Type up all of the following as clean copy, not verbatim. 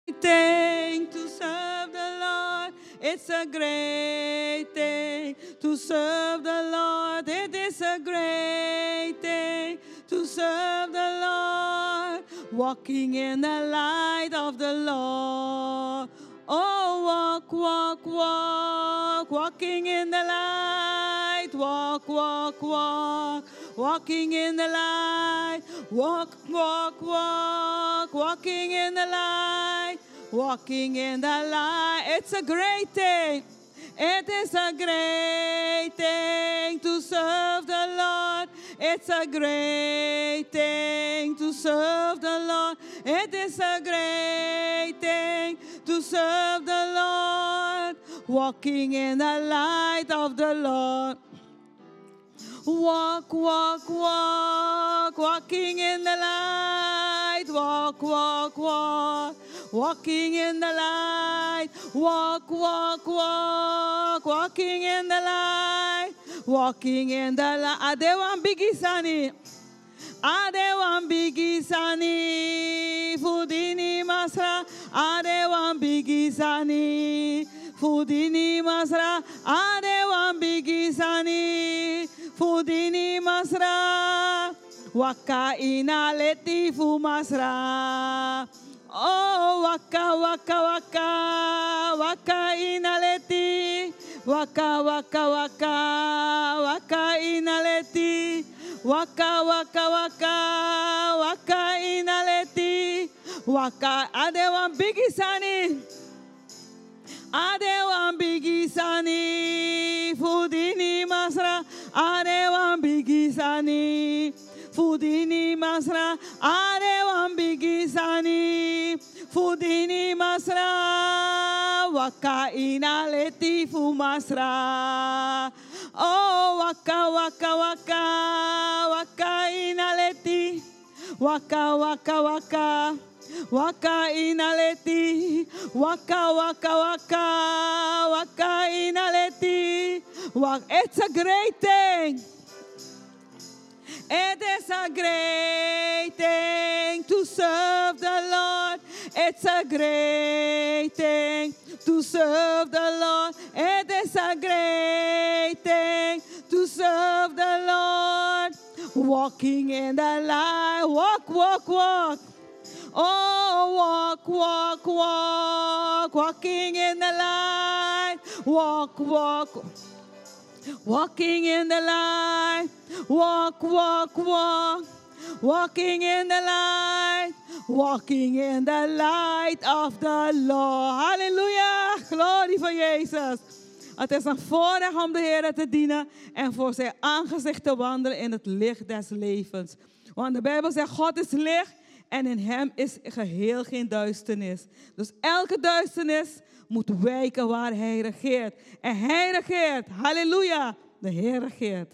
thing to serve the Lord. It's a great thing to serve the Lord. It is a great thing to serve the Lord. Walking in the light of the Lord. Oh, walk, walk, walk, walking in the light. Walk, walk, walk, walking in the light. Walk, walk, walk, walking in the light. Walking in the light. It's a great thing. It is a great thing to serve the Lord. It's a great thing to serve the Lord. It is a great thing to serve the Lord. Walking in the light of the Lord. Walk, walk, walk, walking in the light. Walk, walk, walk, walking in the light. Walk, walk, walk, walking in the light. Walking in the light. Adewan bigisani. Adewan bigisani. Fudini masra. Adewan bigisani. Fudini masra. Adewan bigisani. Fudini masra, waka ina leti fu masra. Oh, waka waka waka, waka ina leti, waka waka waka, waka ina leti, waka waka waka, waka ina leti, waka adewan bigisani. Adewan bigisani, fudini masra. Adewan bigisani, fudini masra. Adewan bigisani, fudini masra. Waka ina leti fu masra. Oh, waka waka waka, waka ina leti. Waka waka waka. Waka inaleti, waka waka waka, waka inaleti. It's a great thing. It is a great thing to serve the Lord. It's a great thing to serve the Lord. It is a great thing to serve the Lord. Walking in the light, walk, walk, walk. Oh, walk, walk, walk, walking in the light. Walk, walk, walking in the light. Walk, walk, walk, walking in the light. Walking in the light of the Lord. Halleluja, glorie voor Jezus. Het is een voorrecht om de Heer te dienen en voor zijn aangezicht te wandelen in het licht des levens. Want de Bijbel zegt, God is licht. En in hem is geheel geen duisternis. Dus elke duisternis moet wijken waar hij regeert. En hij regeert. Halleluja. De Heer regeert.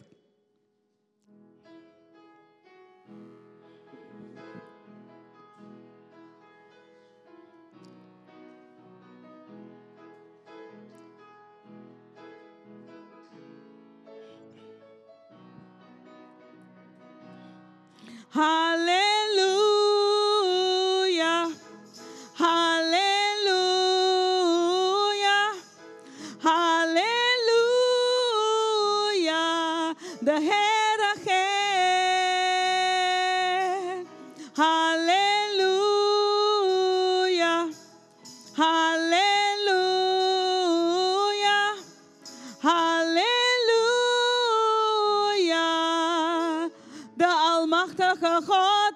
Halleluja. Halleluja. Halleluja. De Heer regeert. Halleluja. Halleluja. Halleluja. De almachtige God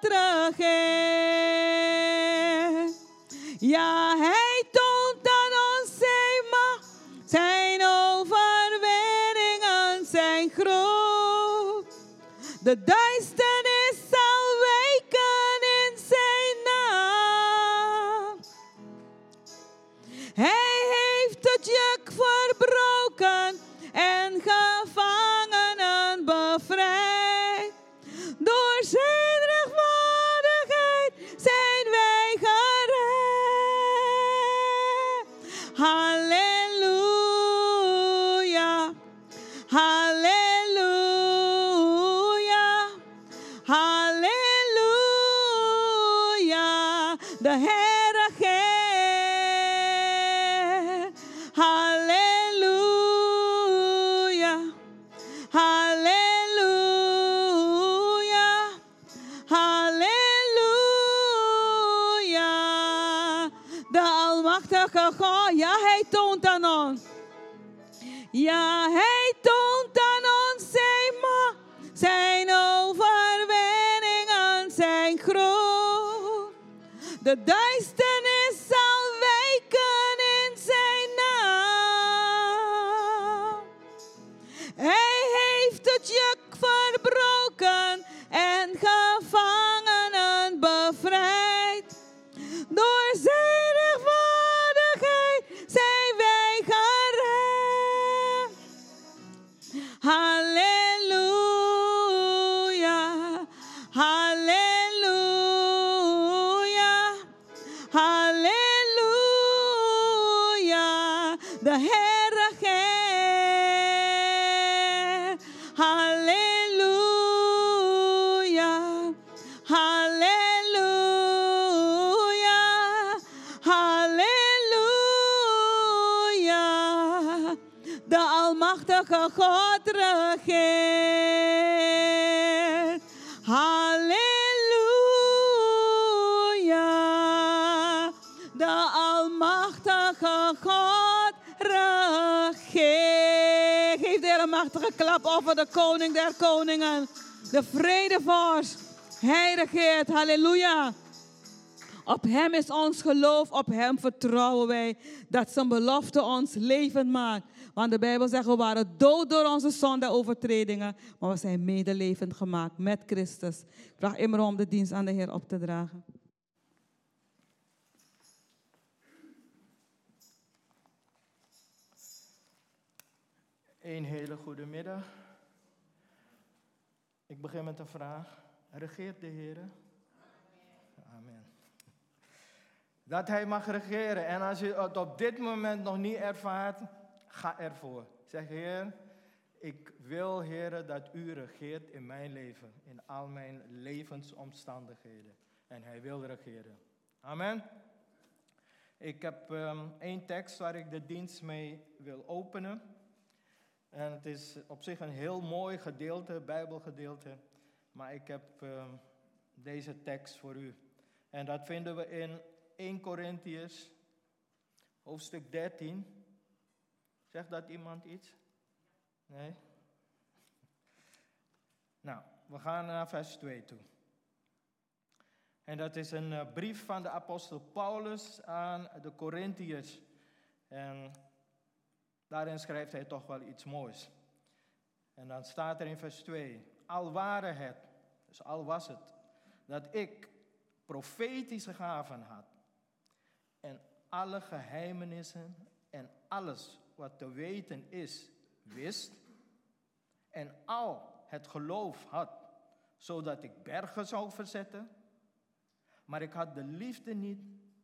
regeert. Ja, hij toont aan ons zijn macht, zijn overwinningen, zijn groot. De duisternis zal wijken in zijn naam. Hij heeft het juk verbroken en gevangenen bevrijd. Door zijn rechtvaardigheid zijn wij gered. Halleluja. Halleluja. Halleluja. De Heer regeert. almachtige God, ja, hij toont aan ons. Ja, hij toont aan ons zijn macht, zijn overwinningen zijn groot. De duisternis zal wijken in zijn naam. Hij heeft het juk verbroken en gevangenen bevrijd. Door zijn rechtvaardigheid zijn wij gered. Halleluja, halleluja, halleluja. De Heer regeert. Halleluja, halleluja, halleluja. De almachtige God regeert. Halleluja. De almachtige God regeert. Geef de Heer een machtige klap over de koning der koningen. De vredevorst. Hij regeert. Halleluja. Op hem is ons geloof, op hem vertrouwen wij dat zijn belofte ons levend maakt. Want de Bijbel zegt, we waren dood door onze zonde en overtredingen, maar we zijn medelevend gemaakt met Christus. Ik vraag immer om de dienst aan de Heer op te dragen. Een hele goede middag. Ik begin met een vraag. Regeert de Heer? Amen. Dat Hij mag regeren. En als je het op dit moment nog niet ervaart, ga ervoor. Zeg, Heer, ik wil, Heer, dat U regeert in mijn leven. In al mijn levensomstandigheden. En Hij wil regeren. Amen. Ik heb één tekst waar ik de dienst mee wil openen. En het is op zich een heel mooi gedeelte, Bijbelgedeelte. Maar ik heb deze tekst voor u. En dat vinden we in 1 Korintiërs, hoofdstuk 13. Zegt dat iemand iets? Nee? Nou, we gaan naar vers 2 toe. En dat is een brief van de apostel Paulus aan de Korintiërs. En daarin schrijft hij toch wel iets moois. En dan staat er in vers 2. Al waren het, dus al was het, dat ik profetische gaven had. En alle geheimenissen en alles wat te weten is, wist. En al het geloof had, zodat ik bergen zou verzetten. Maar ik had de liefde niet,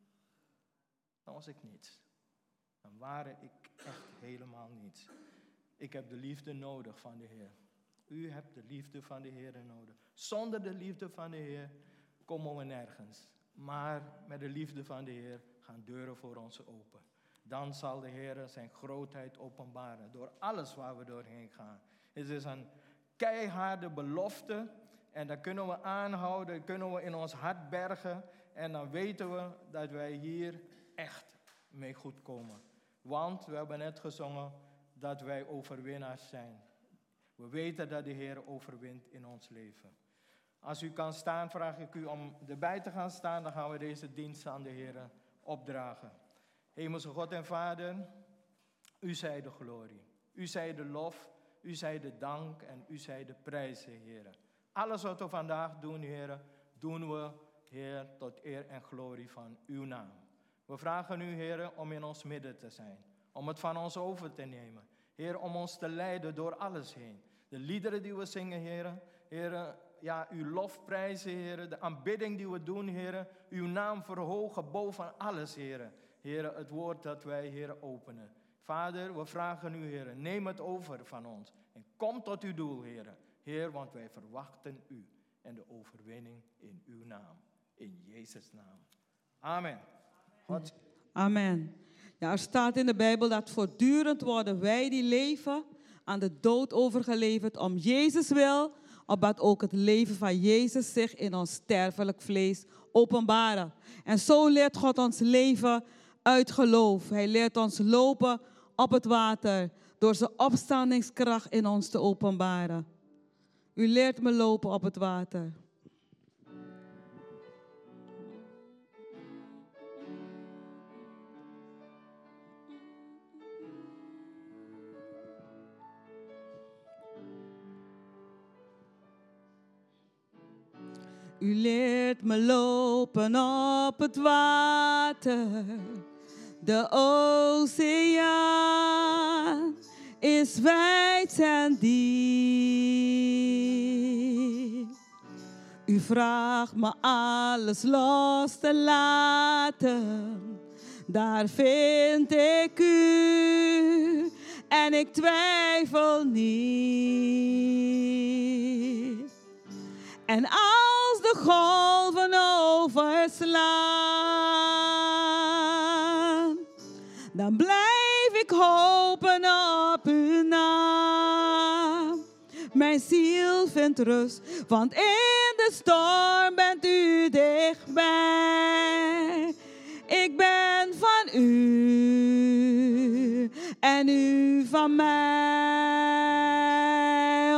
dan was ik niets. Dan waren ik echt helemaal niets. Ik heb de liefde nodig van de Heer. U hebt de liefde van de Heer nodig. Zonder de liefde van de Heer komen we nergens. Maar met de liefde van de Heer gaan deuren voor ons open. Dan zal de Heer zijn grootheid openbaren. Door alles waar we doorheen gaan. Het is een keiharde belofte. En dat kunnen we aanhouden. Dat kunnen we in ons hart bergen. En dan weten we dat wij hier echt mee goed komen. Want we hebben net gezongen dat wij overwinnaars zijn. We weten dat de Heer overwint in ons leven. Als u kan staan, vraag ik u om erbij te gaan staan. Dan gaan we deze dienst aan de Heer opdragen. Hemelse God en Vader, u zij de glorie. U zij de lof, u zij de dank en u zij de prijzen, Heer. Alles wat we vandaag doen, Heer, doen we, Heer, tot eer en glorie van uw naam. We vragen u, Heer, om in ons midden te zijn. Om het van ons over te nemen. Heer, om ons te leiden door alles heen. De liederen die we zingen, Heer. Heer, ja, uw lofprijzen, Heer. De aanbidding die we doen, Heer. Uw naam verhogen boven alles, Heer. Heer, het woord dat wij, Heer, openen. Vader, we vragen u, Heer, neem het over van ons. En kom tot uw doel, Heer. Heer, want wij verwachten u. En de overwinning in uw naam. In Jezus' naam. Amen. God. Amen. Ja, er staat in de Bijbel dat voortdurend worden wij die leven aan de dood overgeleverd om Jezus wil, opdat ook het leven van Jezus zich in ons sterfelijk vlees openbaren. En zo leert God ons leven uit geloof. Hij leert ons lopen op het water door zijn opstandingskracht in ons te openbaren. U leert me lopen op het water. U leert me lopen op het water. De oceaan is wijd en diep. U vraagt me alles los te laten. Daar vind ik u en ik twijfel niet. En als de golven overslaan, dan blijf ik hopen op uw naam. Mijn ziel vindt rust, want in de storm bent u dichtbij. Ik ben van u en u van mij.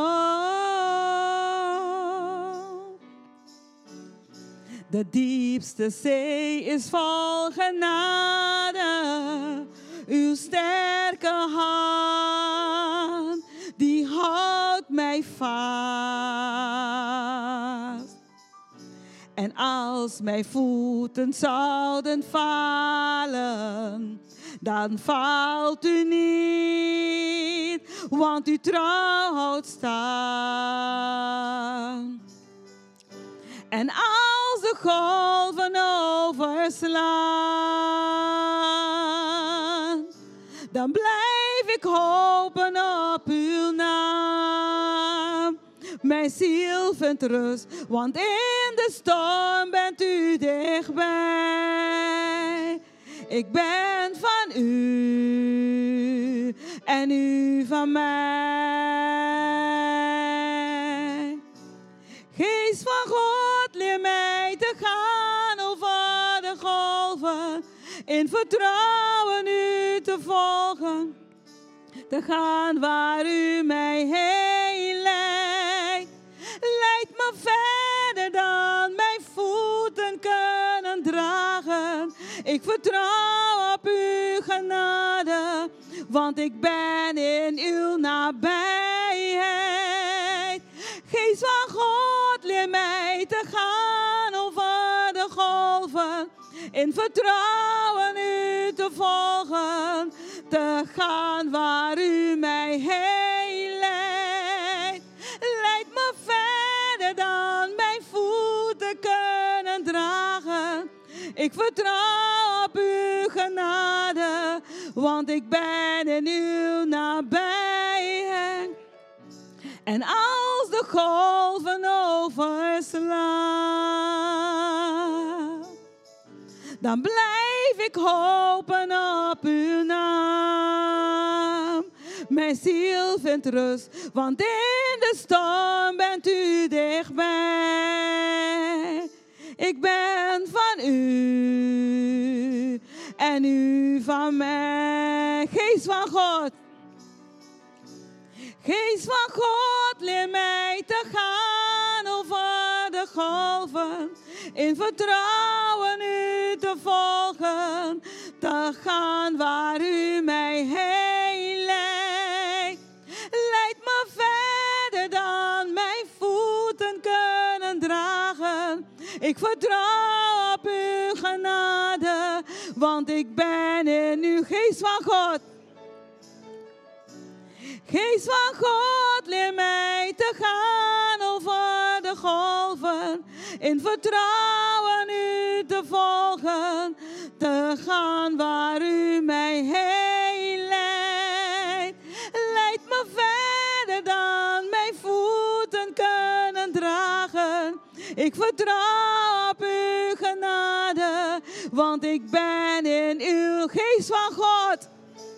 De diepste zee is vol genade. Uw sterke hand, die houdt mij vast. En als mijn voeten zouden falen, dan valt u niet, want uw trouw houdt stand. En als de golven overslaan, dan blijf ik hopen op uw naam. Mijn ziel vindt rust, want in de storm bent u dichtbij. Ik ben van u en u van mij. Geest van God, leer mij te gaan over de golven. In vertrouwen u te volgen. Te gaan waar u mij heen leidt. Leid me verder dan mijn voeten kunnen dragen. Ik vertrouw op uw genade, want ik ben in uw nabijheid. Geest van God, leer mij te gaan over de golven. In vertrouwen u te volgen. Te gaan waar u mij heen leidt. Leid me verder dan mijn voeten kunnen dragen. Ik vertrouw op uw genade, want ik ben in uw nabijheid. En als de golven overslaan, dan blijf ik hopen op uw naam. Mijn ziel vindt rust, want in de storm bent u dichtbij. Ik ben van u en u van mij. Geest van God. Geest van God, leer mij te gaan over de golven. In vertrouwen u te volgen. Te gaan waar u mij heen leidt. Leid me verder dan mijn voeten kunnen dragen. Ik vertrouw op uw genade, want ik ben in uw. Geest van God. Geest van God, leer mij te gaan over de golven. In vertrouwen u te volgen. Te gaan waar u mij heen leidt. Leid me verder dan mijn voeten kunnen dragen. Ik vertrouw op uw genade, want ik ben in uw. Geest van God.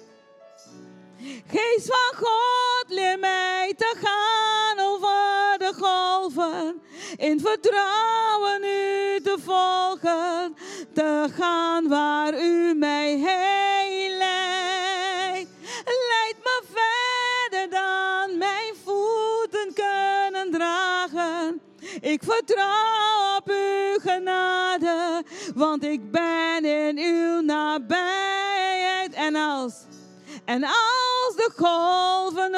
Geest van God, leer mij te gaan over de golven. in vertrouwen u te volgen, te gaan waar u mij heen leidt. Leid me verder dan mijn voeten kunnen dragen. Ik vertrouw op uw genade, want ik ben in uw nabijheid. En als de golven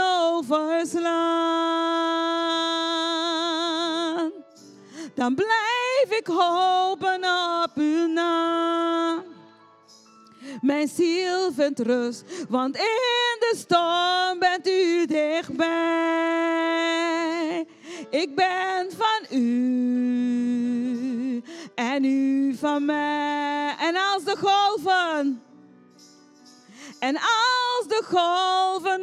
overslaan, dan blijf ik hopen op uw naam. Mijn ziel vindt rust, want in de storm bent u dichtbij. Ik ben van u en u van mij. En als de golven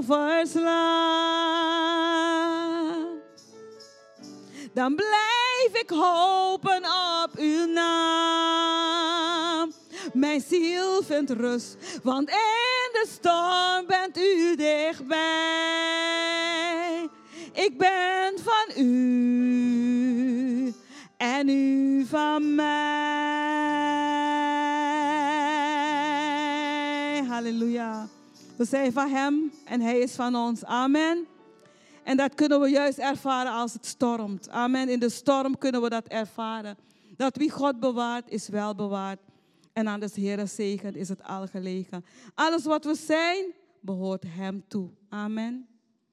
overslaan, dan blijf ik hopen op uw naam. Mijn ziel vindt rust, want in de storm bent u dichtbij. Ik ben van u en u van mij. Halleluja. We zijn van hem en hij is van ons. Amen. En dat kunnen we juist ervaren als het stormt. Amen. In de storm kunnen we dat ervaren. Dat wie God bewaart, is wel bewaard. En aan de Heere zegen is het al gelegen. Alles wat we zijn, behoort hem toe. Amen.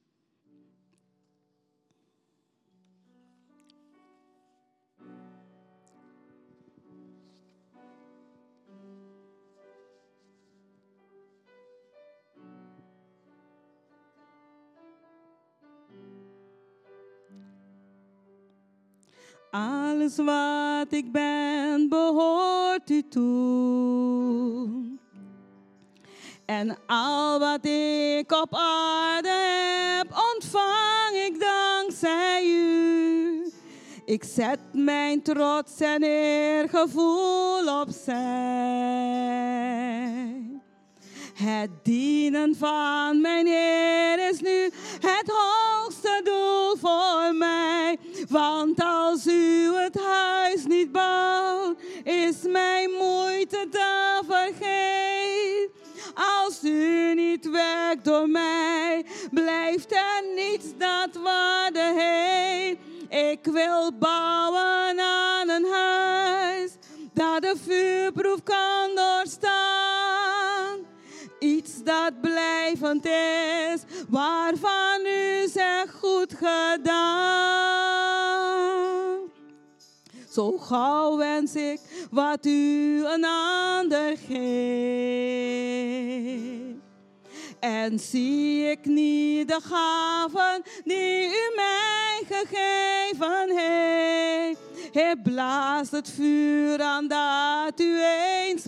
Alles wat ik ben, behoort u toe. En al wat ik op aarde heb, ontvang ik dankzij u. Ik zet mijn trots en eergevoel opzij. Het dienen van mijn Heer is nu het hoogste doel voor mij. Want als u het huis niet bouwt, is mijn moeite te vergeet. Als u niet werkt door mij, blijft er niets dat waarde heeft. Ik wil bouwen aan een huis dat de vuurproef kan doorstaan. Iets dat blijvend is, waarvan u zegt goed gedaan. Zo gauw wens ik wat u een ander geeft. En zie ik niet de gaven die u mij gegeven heeft. Hij blaast het vuur aan dat u eens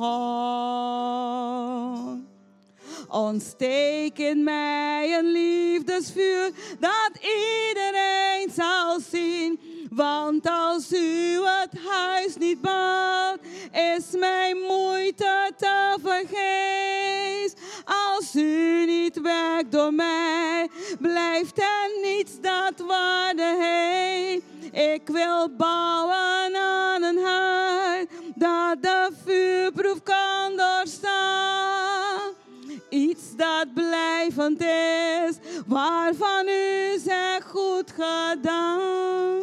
begon. Ontsteek in mij een liefdesvuur dat iedereen zal zien. Want als u het huis niet bouwt, is mijn moeite te vergeefs. Als u niet werkt door mij, blijft er niets dat waarde heeft. Ik wil bouwen aan een huis dat de vuurproef kan doorstaan. Iets dat blijvend is, waarvan u zegt goed gedaan.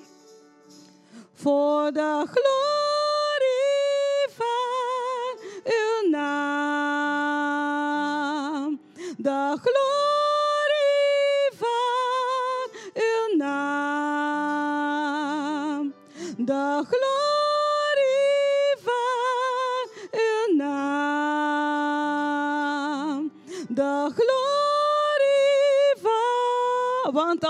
Voor de glorie van uw naam. De glorie van uw naam. De glorie van uw naam. De glorie van...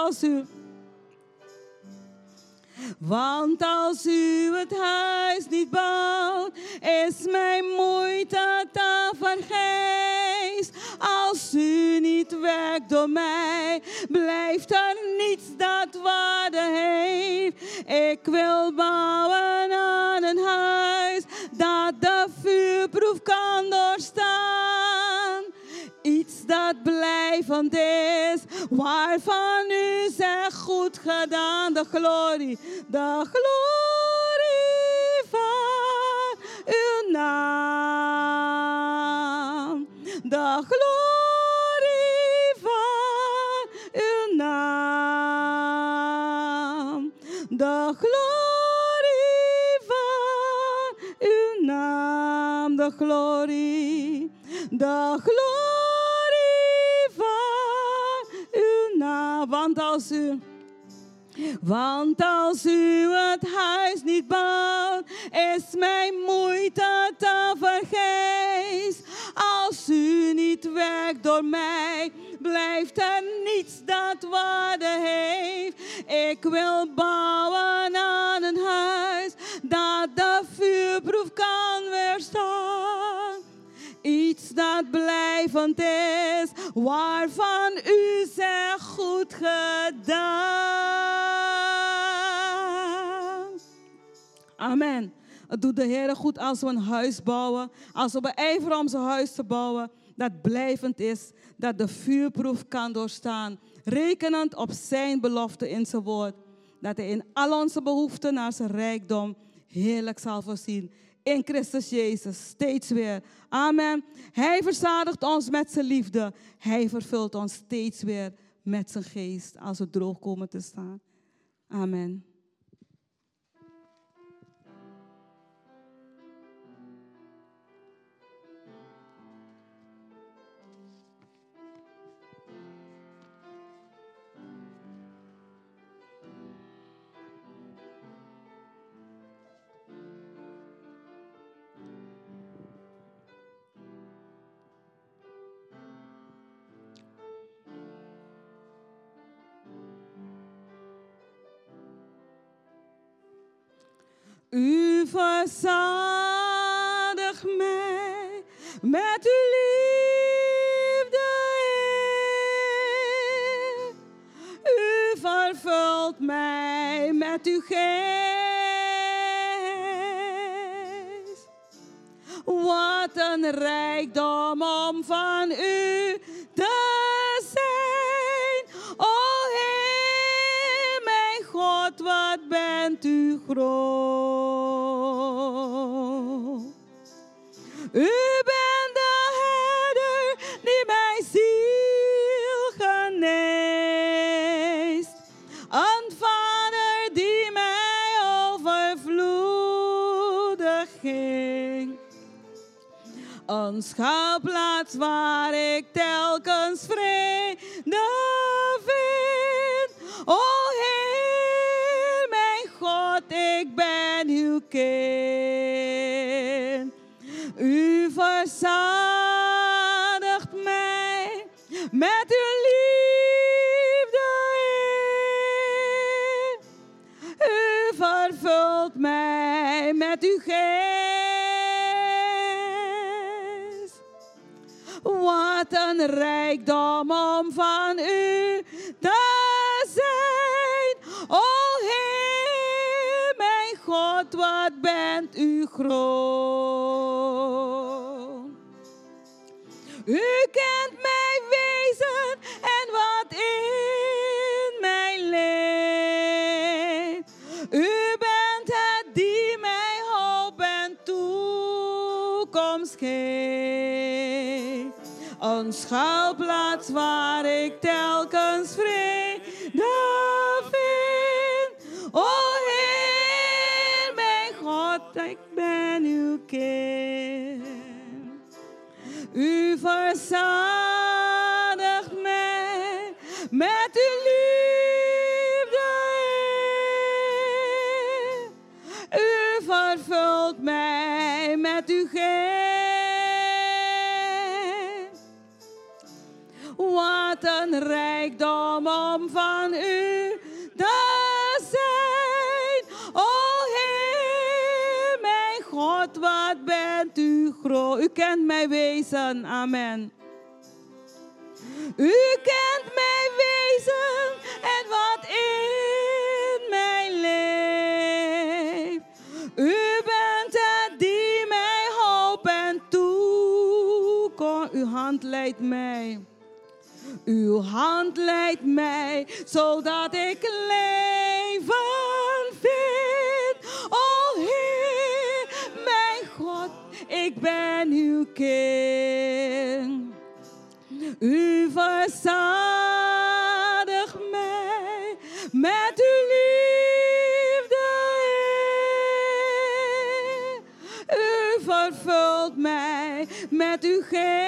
Want als u het huis niet bouwt, is mijn moeite te vergeefs. Als u niet werkt door mij, blijft er niets dat waarde heeft. Ik wil bouwen aan een huis dat de vuurproef kan doorstaan. Iets dat dat blijvend is, waarvan u zegt goed gedaan, de glorie van uw naam, de glorie van uw naam, de glorie van uw naam, de glorie van uw naam. Want als u het huis niet bouwt, is mijn moeite te vergeefs. Als u niet werkt door mij, blijft er niets dat waarde heeft. Ik wil bouwen aan een huis dat de vuurproef kan weerstaan. Iets dat blijvend is, waarvan u zegt goed gedaan. Amen. Het doet de Heer goed als we een huis bouwen, als we beijveren om zijn huis te bouwen, dat blijvend is, dat de vuurproef kan doorstaan, rekenend op zijn belofte in zijn woord, dat hij in al onze behoeften naar zijn rijkdom heerlijk zal voorzien. In Christus Jezus, steeds weer. Amen. Hij verzadigt ons met zijn liefde. Hij vervult ons steeds weer met zijn geest als we droog komen te staan. Amen. U verzadigt mij met uw liefde, Heer. U vervult mij met uw geest. Wat een rijkdom om van u te zijn. O Heer, mijn God, wat bent u groot. U bent de herder die mijn ziel geneest. Een vader die mij overvloedig ging. Een schuilplaats waar ik telkens vrede vind. O Heer, mijn God, ik ben uw kind. U verzadigt mij met uw liefde, Heer. U vervult mij met uw geest. Wat een rijkdom om van u te zijn. O Heer, mijn God, wat bent u groot. U kent mijn wezen en wat in mij leeft. U bent het die mij hoop en toekomst geeft. Een schuilplaats waar ik telkens vrede vind. O Heer, mijn God, ik ben uw kind. U verzadigt mij met uw liefde, Heer. U vervult mij met uw geest. Wat een rijkdom om van u te zijn. O Heer, mijn God, wat bent u groot. U kent mijn wezen. Amen. U kent mijn wezen en wat in mij leeft. U bent het die mij hoop en toekomst. Uw hand leidt mij. Uw hand leidt mij, zodat ik leven vind. O Heer, mijn God, ik ben uw kind. U verzadigt mij met uw liefde, Heer. U vervult mij met uw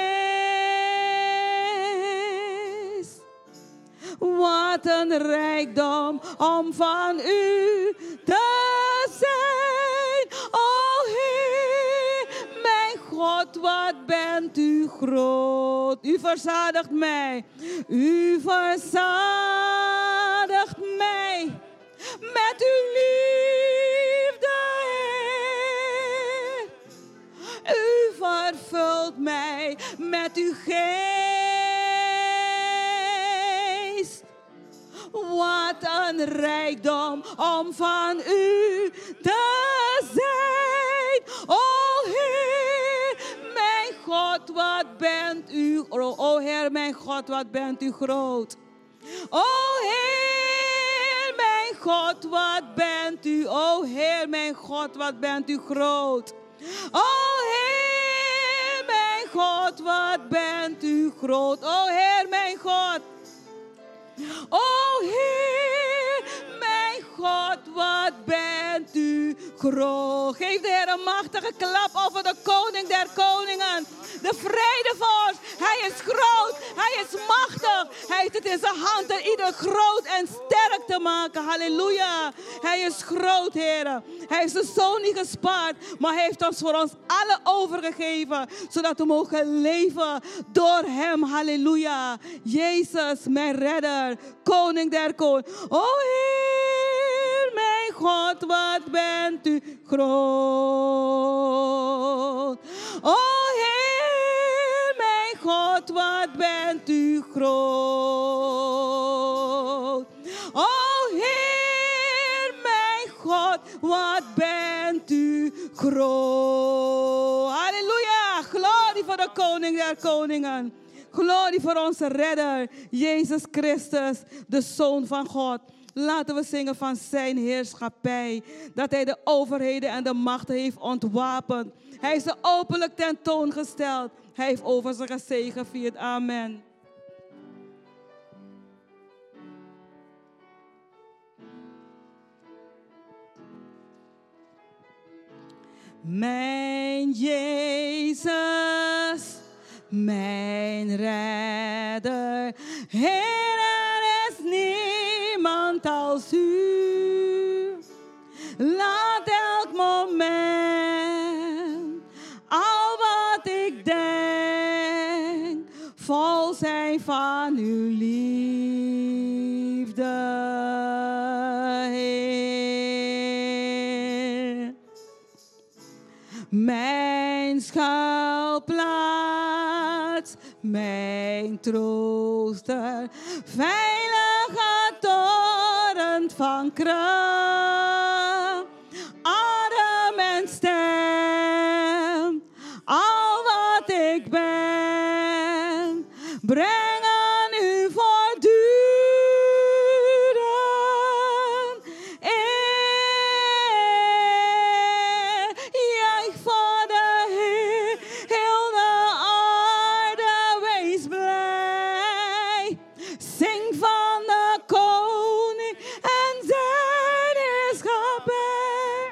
geest. Wat een rijkdom om van u te zijn. O Heer, mijn God, wat bent u groot. U verzadigt mij. U verzadigt mij met uw liefde, Heer. U vervult mij met uw geest. Wat een rijkdom om van u te zijn. O Heer, mijn God, wat bent u groot. O Heer, mijn God, wat bent u groot. O Heer, mijn God, wat bent u. O Heer, mijn God, wat bent u groot. O Heer, mijn God, wat bent u groot. O Heer, mijn God. O Heer, mijn God, wat bent u groot. Geef de Heer een machtige klap over de koning der koningen. De vredevorst. Hij is groot. Hij is machtig. Hij heeft het in zijn hand en ieder groot en sterk te maken. Halleluja. Hij is groot, Heer. Hij heeft zijn zoon niet gespaard, maar hij heeft ons voor ons alle overgegeven, zodat we mogen leven door hem. Halleluja. Jezus, mijn redder, koning der koning. O Heer, mijn God, wat bent u groot. O Heer, mijn God, wat bent u groot. O Heer, mijn God, wat bent u groot. Halleluja, glorie voor de koning der koningen. Glorie voor onze redder, Jezus Christus, de Zoon van God. Laten we zingen van zijn heerschappij. Dat hij de overheden en de machten heeft ontwapend. Hij is ze openlijk tentoongesteld. Hij heeft over ze gezegevierd. Amen. Mijn Jezus, mijn redder, Heer, er is niemand als u. Laat elk moment, al wat ik denk, vol zijn van uw liefde, Heer. Mijn schuilplaats, mijn trooster, veilige toren van kracht, adem en stem, al wat ik ben, breng aan u voortdurend eer. Juich voor de Heer, heel de aarde, wees blij. Zing van de koning en zijn heerschappij.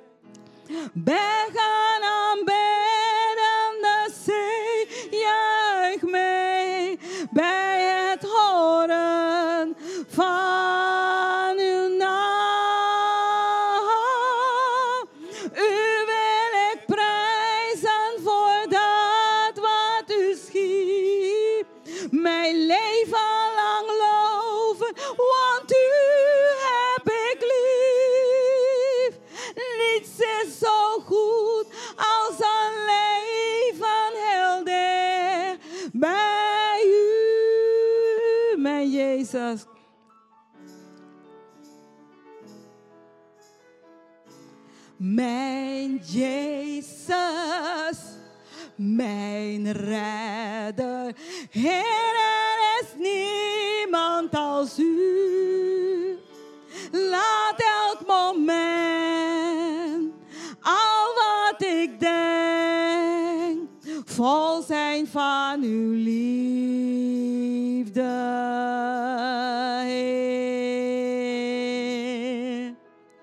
Bergen aanbidden de zee, juich mee bij het horen van uw naam. U wil ik prijzen voor dat wat u schiep. Mijn leven lang loven, want u heb ik lief. Niets is zo goed als een leven heel dicht bij u, mijn Jezus. Mijn Jezus, mijn redder, Heer, er is als u. Laat elk moment, al wat ik denk, vol zijn van uw liefde, Heer.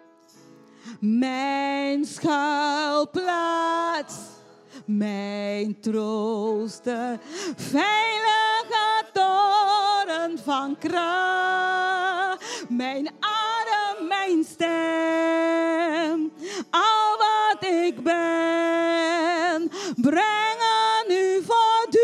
Mijn schuilplaats, mijn trooster, veilige toren van kracht, mijn adem, mijn stem, al wat ik ben, breng aan u voortdurend.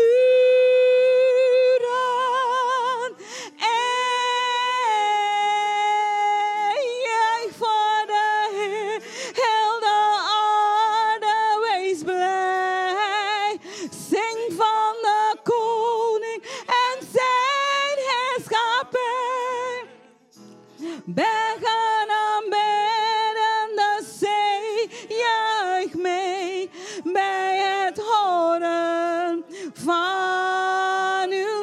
En juich voor de Heer, heel de aarde, wees blij. Zing van de koning en zijn heerschappij. Bergen aanbidden, de zee juicht mee bij het horen van uw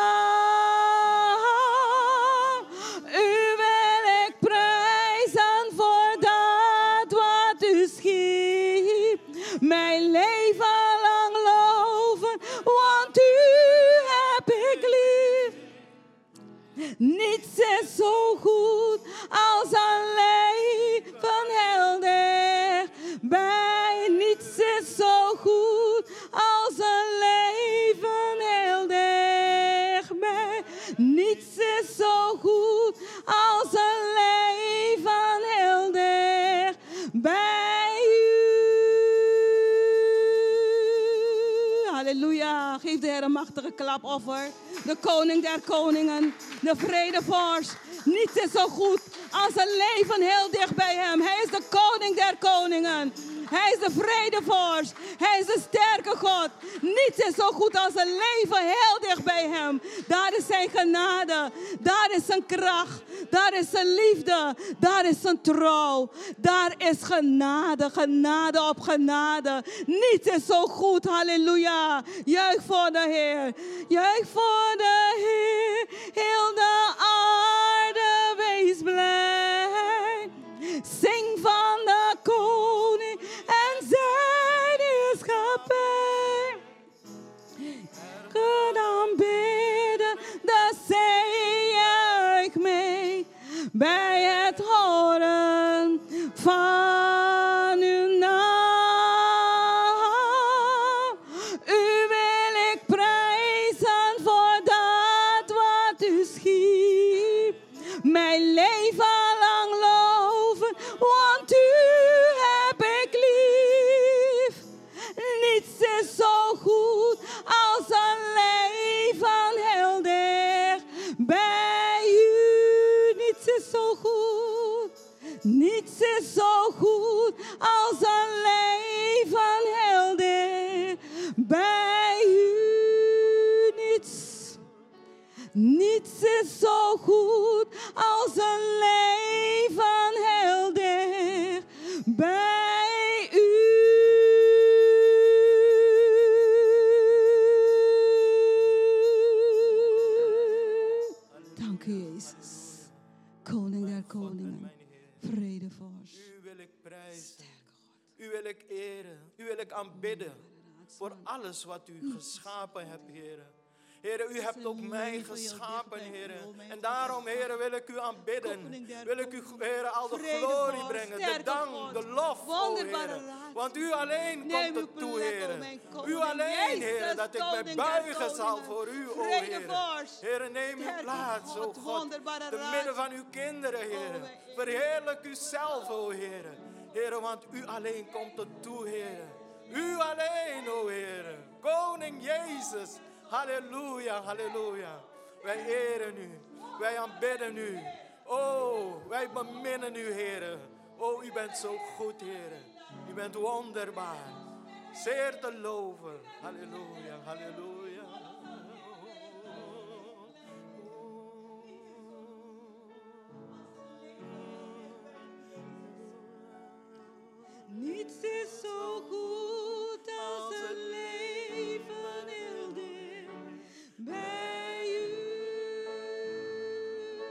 naam. U wil ik prijzen voor dat wat u schiep. Mijn leven lang loven, want u heb ik lief. Niets is zo goed als een leven heel dichtbij. Niets is zo goed als een leven heel dichtbij. Niets is zo goed als een leven heel dichtbij u. Halleluja. Geef de Heer een machtige klapoffer. De koning der koningen, de vredevorst. Niets is zo goed als een leven heel dicht bij hem. Hij is de koning der koningen. Hij is de vredevorst. Hij is de sterke God. Niets is zo goed als een leven heel dicht bij hem. Daar is zijn genade. Daar is zijn kracht. Daar is zijn liefde. Daar is zijn trouw. Daar is genade. Genade op genade. Niets is zo goed. Halleluja. Juich voor de Heer. Juich voor de Heer. Heel de aarde wees blij. Zing van de koning en zijn heerschappij. Kun aanbidden, de zee juicht mee bij het horen van uw naam. U wil ik prijzen voor dat wat u schiep. Mijn leven lang loven, want u heb ik lief. Niets is zo goed als een leven heel dicht bij u. Niets is zo goed. Niets is zo goed als een leven heel dicht bij u. Niets is zo goed als een leven heel dicht bij u. Dank u, Jezus. Koning der koningen, vredevorst. U wil ik prijzen. U wil ik eren. U wil ik aanbidden. Voor alles wat u geschapen hebt, Heer. Heer, u hebt ook mij geschapen, Heer. En daarom, Heer, wil ik u aanbidden. Wil ik u, Heer, al de glorie brengen. De dank, de lof, o Heer. Want u alleen komt het toe, Heer. U alleen, Heer, dat ik mij buigen zal voor u, o Heer. Heer, neem uw plaats, o God. Te midden van uw kinderen, Heer. Verheerlijk uzelf, o Heer. Heer, want u alleen komt het toe, Heer. U alleen, o Heer. Koning Jezus. Halleluja, halleluja. Wij eren u. Wij aanbidden u. Oh, wij beminnen u, Heer. Oh, u bent zo goed, Heer. U bent wonderbaar. Zeer te loven. Halleluja, halleluja. Niets is zo goed als een leven heel dicht bij u.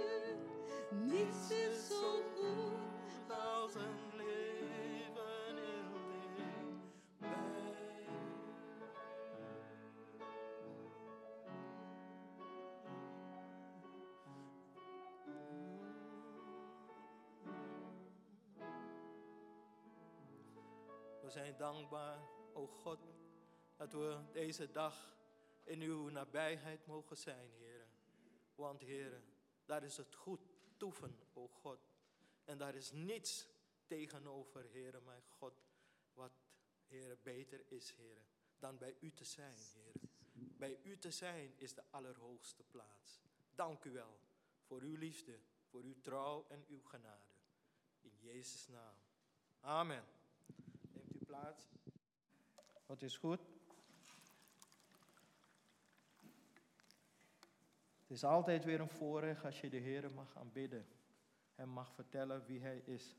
We zijn dankbaar, o God, dat we deze dag in uw nabijheid mogen zijn, Heer. Want, Heer, daar is het goed toeven, o God. En daar is niets tegenover, Heer, mijn God, wat, Heer, beter is, Heer, dan bij u te zijn, Heer. Bij u te zijn is de allerhoogste plaats. Dank u wel voor uw liefde, voor uw trouw en uw genade. In Jezus' naam. Amen. Neemt u plaats. Wat is goed. Het is altijd weer een voorrecht als je de Heer mag aanbidden en mag vertellen wie Hij is.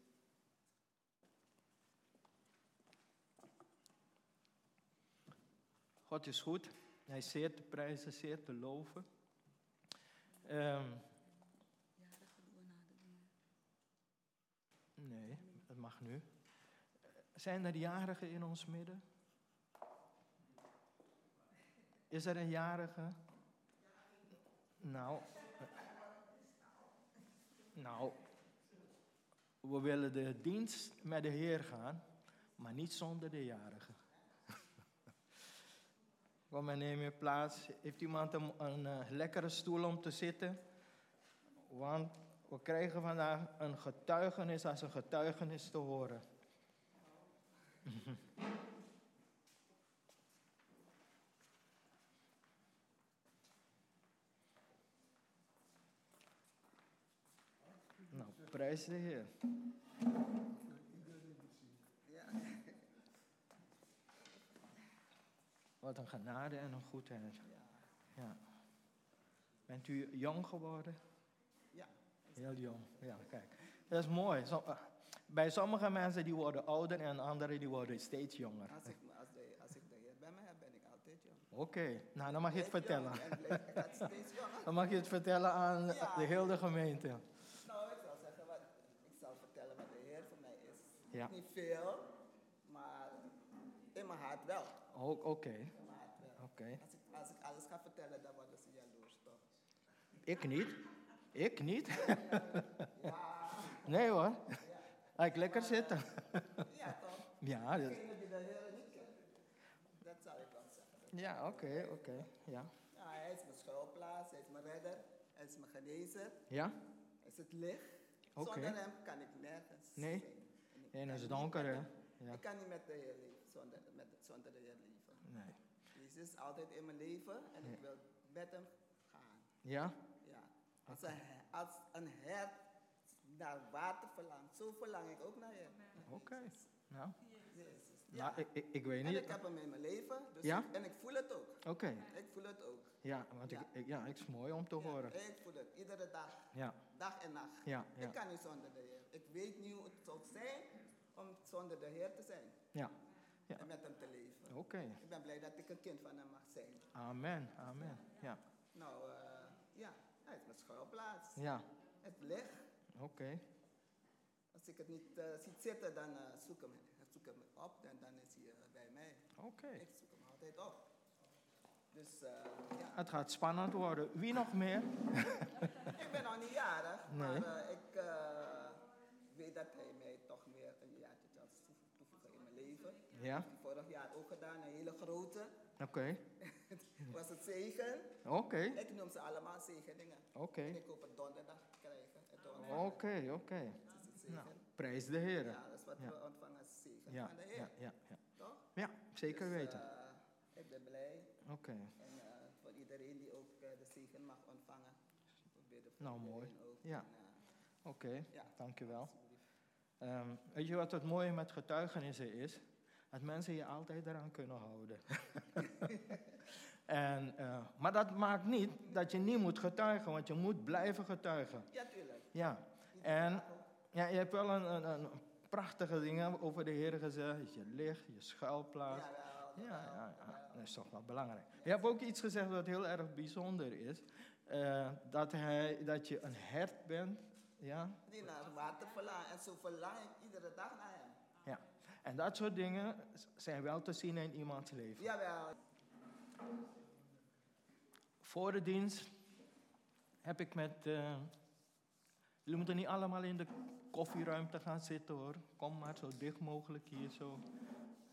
God is goed. Hij is zeer te prijzen, zeer te loven. Nee, dat mag nu. Zijn er jarigen in ons midden? Is er een jarige? Nou, we willen de dienst met de Heer gaan, maar niet zonder de jarige. Kom maar, neem je plaats. Heeft iemand een lekkere stoel om te zitten? Want we krijgen vandaag een getuigenis als een getuigenis te horen. Nou, prijs de Heer. Wat een genade en een goedheid. Ja. Bent u jong geworden? Ja. Heel jong, ja, kijk. Dat is mooi. Bij sommige mensen die worden ouder en anderen die worden steeds jonger. Als ik de Heer bij me heb, ben ik altijd jong. Oké, nou dan mag je het vertellen. Ik ga steeds jonger. Dan mag je het vertellen aan de hele gemeente. Nou, ik zal zeggen ik zal vertellen wat de Heer voor mij is. Ja. Niet veel, maar in mijn hart wel. Oké. In mijn hart wel. Oké. Als ik alles ga vertellen, dan worden ze jaloers, toch? Ik niet. Ik niet. Ja. Nee hoor. Ga ik lekker zitten. Ja, toch? Ja. Degene die de Heer niet kent, dat zal ik wel zeggen. Ja, oké. Ja. Ja, hij is mijn schuilplaats, hij is mijn redder, hij is mijn genezer, Ja? hij is het licht. Oké. Zonder hem kan ik nergens Nee? zijn. En het is donker, hè? Ja. Ik kan niet met de Heer leven, zonder de Heer leven. Nee. Jezus is altijd in mijn leven en ik wil met hem gaan. Ja? Ja. Als een hert naar water verlangt, zo verlang ik ook naar hem. Oké. Nou. Jezus. Ja. Ja. Ik weet En niet. ik heb hem in mijn leven, dus Ja? en ik voel het ook. Oké. Ik voel het ook. Ja, want Ja. het is mooi om te horen. Ik voel het, iedere dag. Ja. Dag en nacht. Ja. Ik kan niet zonder de Heer. Ik weet niet hoe het zou zijn om zonder de Heer te zijn. Ja. Ja. En met hem te leven. Oké. Ik ben blij dat ik een kind van hem mag zijn. Amen. Ja. Nou, hij is mijn schuilplaats. Ja. Het licht. Oké. Als ik het niet zie zitten, dan zoek hem op en dan is hij bij mij. Oké. Ik zoek hem altijd op. Dus ja. Het gaat spannend worden. Wie nog meer? Ik ben nog niet jarig, Nee. maar ik weet dat hij mij toch meer een jaartje zal toevoegen in mijn leven. Ja. Dat heb ik vorig jaar ook gedaan, een hele grote. Oké. Was het zegen. Oké. Ik noem ze allemaal zegeningen. Oké. En ik hoop het donderdag te krijgen. Oké. Dat is het zegen. Nou, prijs de Heer. Ja, dat is wat we ontvangen als zegen Ja. van de Heer. Ja. Toch? Ja, zeker Dus, weten. ik ben blij. Oké. En voor iedereen die ook de zegen mag ontvangen. We bidden voor Nou, iedereen mooi. ook. Ja. En, Oké. ja. Dankjewel. Alsjeblieft. Weet je wat het mooie met getuigenissen is? Dat mensen je altijd eraan kunnen houden. Maar dat maakt niet dat je niet moet getuigen, want je moet blijven getuigen. Ja, tuurlijk. Ja. En ja, je hebt wel een prachtige dingen over de Heer gezegd. Je licht, je schuilplaats. Ja. Dat is toch wel belangrijk. Je hebt ook iets gezegd wat heel erg bijzonder is. Dat je een hert bent. Ja. Die naar water verlangt. En zo verlang ik iedere dag naar hem. Ja. En dat soort dingen zijn wel te zien in iemands leven. Jawel. Voor de dienst heb ik met... jullie moeten niet allemaal in de koffieruimte gaan zitten hoor. Kom maar zo dicht mogelijk hier zo.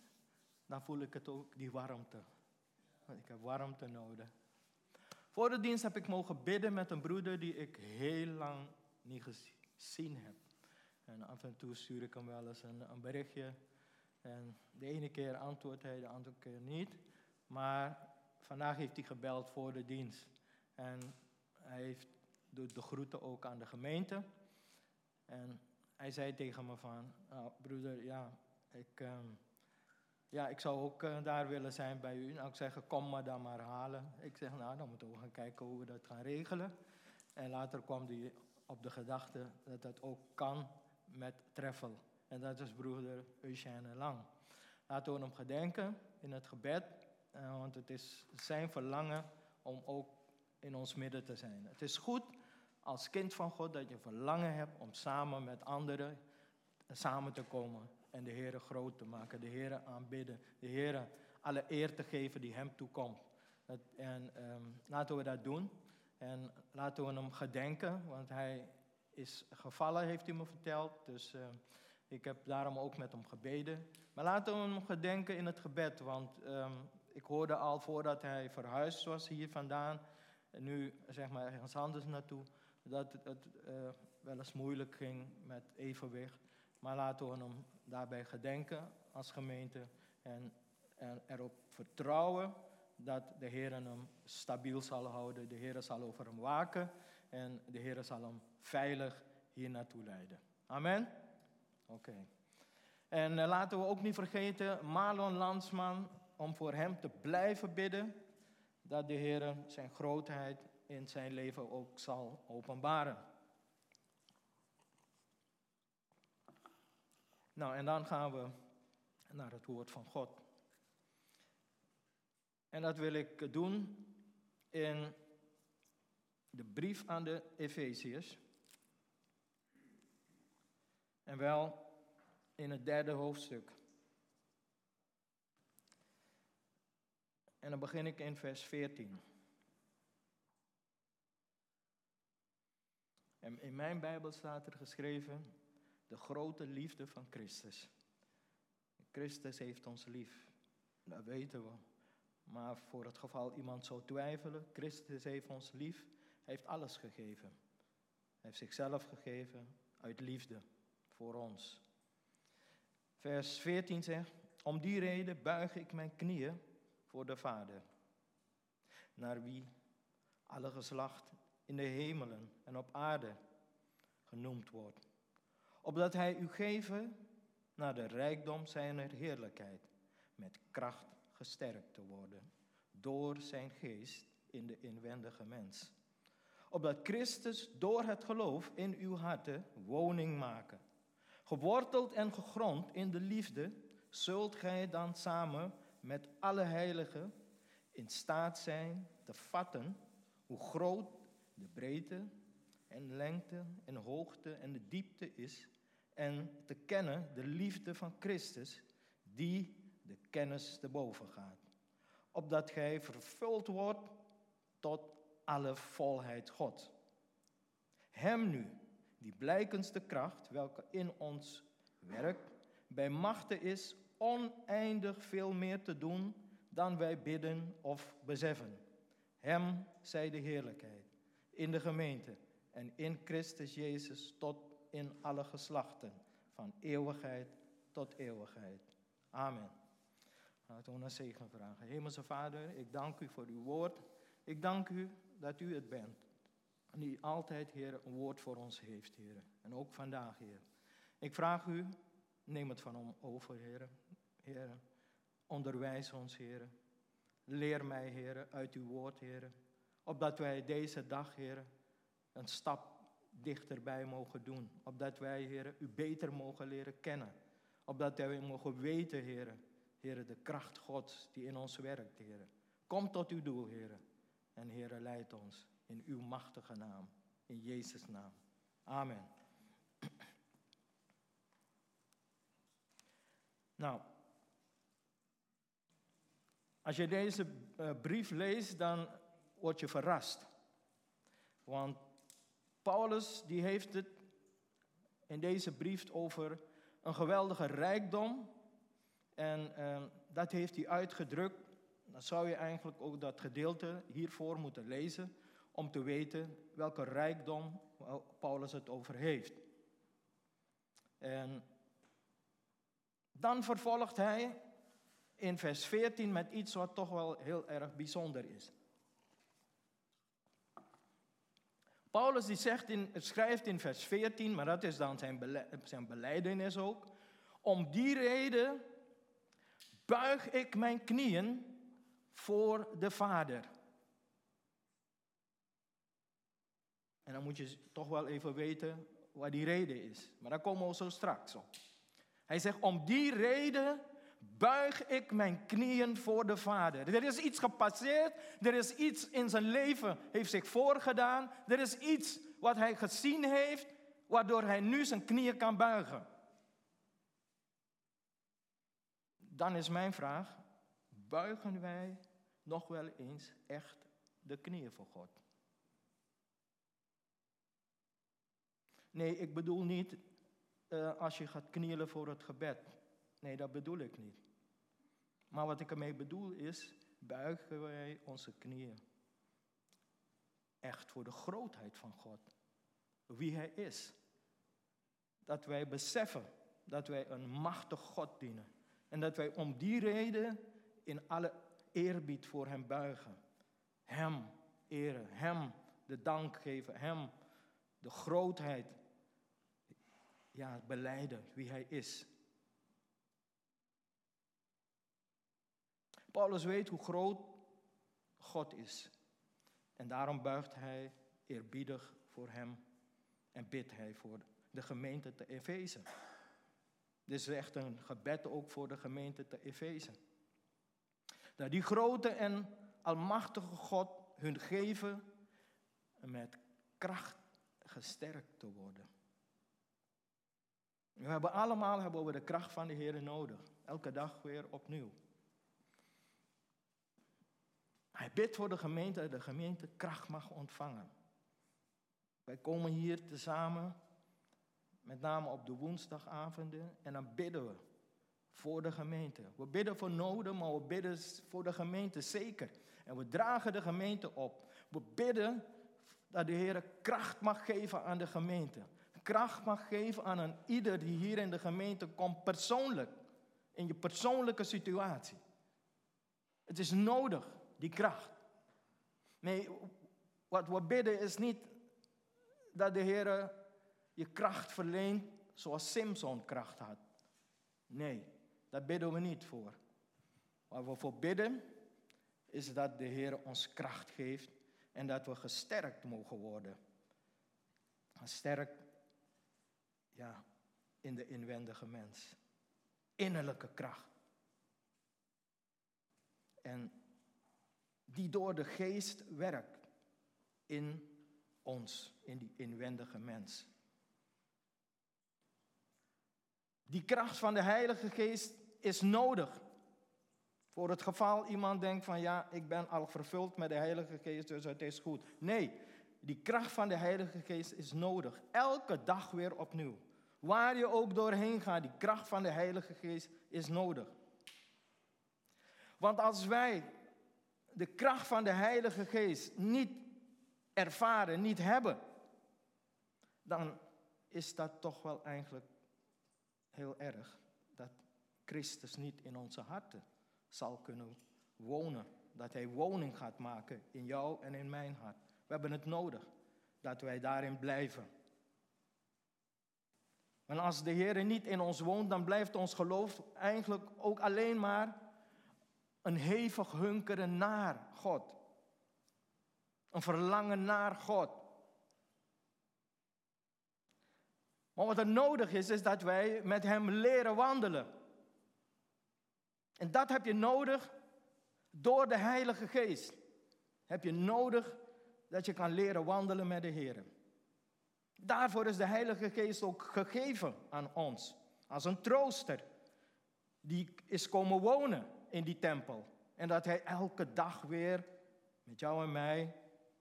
dan voel ik het ook, die warmte. Want ik heb warmte nodig. Voor de dienst heb ik mogen bidden met een broeder die ik heel lang niet gezien heb. En af en toe stuur ik hem wel eens een berichtje. En de ene keer antwoordt hij, de andere keer niet. Maar vandaag heeft hij gebeld voor de dienst. En hij doet de groeten ook aan de gemeente. En hij zei tegen me van, nou, broeder, ik zou ook daar willen zijn bij u. Nou, ik zeg, kom me dan maar halen. Ik zeg, nou, dan moeten we gaan kijken hoe we dat gaan regelen. En later kwam hij op de gedachte dat dat ook kan met Treffel. En dat is broeder Eugène Lang. Laten we hem gedenken in het gebed. Want het is zijn verlangen om ook in ons midden te zijn. Het is goed als kind van God dat je verlangen hebt om samen met anderen samen te komen. En de Heere groot te maken, de Heere aanbidden, de Heere alle eer te geven die hem toekomt. Laten we dat doen. En laten we hem gedenken, want hij is gevallen, heeft hij me verteld. Dus ik heb daarom ook met hem gebeden. Maar laten we hem gedenken in het gebed, want ik hoorde al voordat hij verhuisd was hier vandaan, en nu zeg maar ergens anders naartoe, dat het wel eens moeilijk ging met evenwicht. Maar laten we hem daarbij gedenken als gemeente en erop vertrouwen dat de Heer hem stabiel zal houden. De Heer zal over hem waken en de Heer zal hem veilig hier naartoe leiden. Amen? Oké. En laten we ook niet vergeten, Marlon Landsman, om voor hem te blijven bidden, dat de Heer zijn grootheid in zijn leven ook zal openbaren. Nou, en dan gaan we naar het woord van God. En dat wil ik doen in de brief aan de Efeziërs. En wel in het 3e hoofdstuk. En dan begin ik in vers 14. En in mijn Bijbel staat er geschreven, de grote liefde van Christus. Christus heeft ons lief, dat weten we. Maar voor het geval iemand zou twijfelen, Christus heeft ons lief, hij heeft alles gegeven. Hij heeft zichzelf gegeven uit liefde voor ons. Vers 14 zegt, om die reden buig ik mijn knieën voor de Vader, naar wie alle geslacht in de hemelen en op aarde genoemd wordt. Opdat hij u geven naar de rijkdom zijner heerlijkheid, met kracht gesterkt te worden, door zijn geest in de inwendige mens. Opdat Christus door het geloof in uw harten woning maken. Geworteld en gegrond in de liefde, zult gij dan samen met alle heiligen in staat zijn te vatten hoe groot de breedte en lengte en hoogte en de diepte is, en te kennen de liefde van Christus, die de kennis te boven gaat. Opdat gij vervuld wordt tot alle volheid God. Hem nu, die blijkendste kracht, welke in ons werkt, bij machte is oneindig veel meer te doen dan wij bidden of beseffen. Hem zij de heerlijkheid in de gemeente en in Christus Jezus tot in alle geslachten, van eeuwigheid tot eeuwigheid. Amen. Laten we een zegen vragen. Hemelse Vader, ik dank u voor uw woord. Ik dank u dat u het bent. En die altijd, Heer, een woord voor ons heeft, Heer. En ook vandaag, Heer. Ik vraag u, neem het van hem over, Heer. Heer, onderwijs ons, Heer. Leer mij, Heer, uit uw woord, Heer. Opdat wij deze dag, Heer, een stap dichterbij mogen doen. Opdat wij, Heer, u beter mogen leren kennen. Opdat wij mogen weten, Heer, Heer, de kracht Gods die in ons werkt, Heer. Kom tot uw doel, Heer. En Heer, leid ons in uw machtige naam. In Jezus' naam. Amen. Nou, als je deze brief leest, dan word je verrast. Want Paulus die heeft het in deze brief over een geweldige rijkdom. En dat heeft hij uitgedrukt. Dan zou je eigenlijk ook dat gedeelte hiervoor moeten lezen, om te weten welke rijkdom Paulus het over heeft. En dan vervolgt hij in vers 14 met iets wat toch wel heel erg bijzonder is. Paulus die schrijft in vers 14, maar dat is dan zijn belijdenis ook. Om die reden buig ik mijn knieën voor de Vader. En dan moet je toch wel even weten wat die reden is. Maar daar komen we zo straks op. Hij zegt, om die reden buig ik mijn knieën voor de Vader. Er is iets gepasseerd, er is iets in zijn leven, heeft zich voorgedaan. Er is iets wat hij gezien heeft, waardoor hij nu zijn knieën kan buigen. Dan is mijn vraag, buigen wij nog wel eens echt de knieën voor God? Nee, ik bedoel niet als je gaat knielen voor het gebed. Nee, dat bedoel ik niet. Maar wat ik ermee bedoel is, buigen wij onze knieën echt voor de grootheid van God. Wie Hij is. Dat wij beseffen dat wij een machtig God dienen. En dat wij om die reden in alle eerbied voor Hem buigen. Hem eren, Hem de dank geven, Hem de grootheid belijden wie Hij is. Paulus weet hoe groot God is. En daarom buigt hij eerbiedig voor Hem en bidt hij voor de gemeente te Efeze. Dit is echt een gebed ook voor de gemeente te Efeze. Dat die grote en almachtige God hun geven met kracht gesterkt te worden. We hebben allemaal de kracht van de Heer nodig. Elke dag weer opnieuw. Hij bidt voor de gemeente dat de gemeente kracht mag ontvangen. Wij komen hier tezamen, met name op de woensdagavonden, en dan bidden we voor de gemeente. We bidden voor noden, maar we bidden voor de gemeente zeker. En we dragen de gemeente op. We bidden dat de Heer kracht mag geven aan de gemeente. Kracht mag geven aan een ieder die hier in de gemeente komt, persoonlijk. In je persoonlijke situatie. Het is nodig, die kracht. Nee, wat we bidden is niet dat de Heer je kracht verleent zoals Samson kracht had. Nee, daar bidden we niet voor. Waar we voor bidden is dat de Heer ons kracht geeft en dat we gesterkt mogen worden. Gesterkt, in de inwendige mens. Innerlijke kracht. En die door de geest werkt in ons, in die inwendige mens. Die kracht van de Heilige Geest is nodig. Voor het geval iemand denkt van ik ben al vervuld met de Heilige Geest, dus het is goed. Nee, die kracht van de Heilige Geest is nodig. Elke dag weer opnieuw. Waar je ook doorheen gaat, die kracht van de Heilige Geest is nodig. Want als wij de kracht van de Heilige Geest niet ervaren, niet hebben, dan is dat toch wel eigenlijk heel erg. Dat Christus niet in onze harten zal kunnen wonen. Dat Hij woning gaat maken in jou en in mijn hart. We hebben het nodig dat wij daarin blijven. Want als de Heer niet in ons woont, dan blijft ons geloof eigenlijk ook alleen maar een hevig hunkeren naar God. Een verlangen naar God. Maar wat er nodig is dat wij met Hem leren wandelen. En dat heb je nodig door de Heilige Geest. Heb je nodig dat je kan leren wandelen met de Heer. Daarvoor is de Heilige Geest ook gegeven aan ons. Als een trooster. Die is komen wonen in die tempel. En dat Hij elke dag weer met jou en mij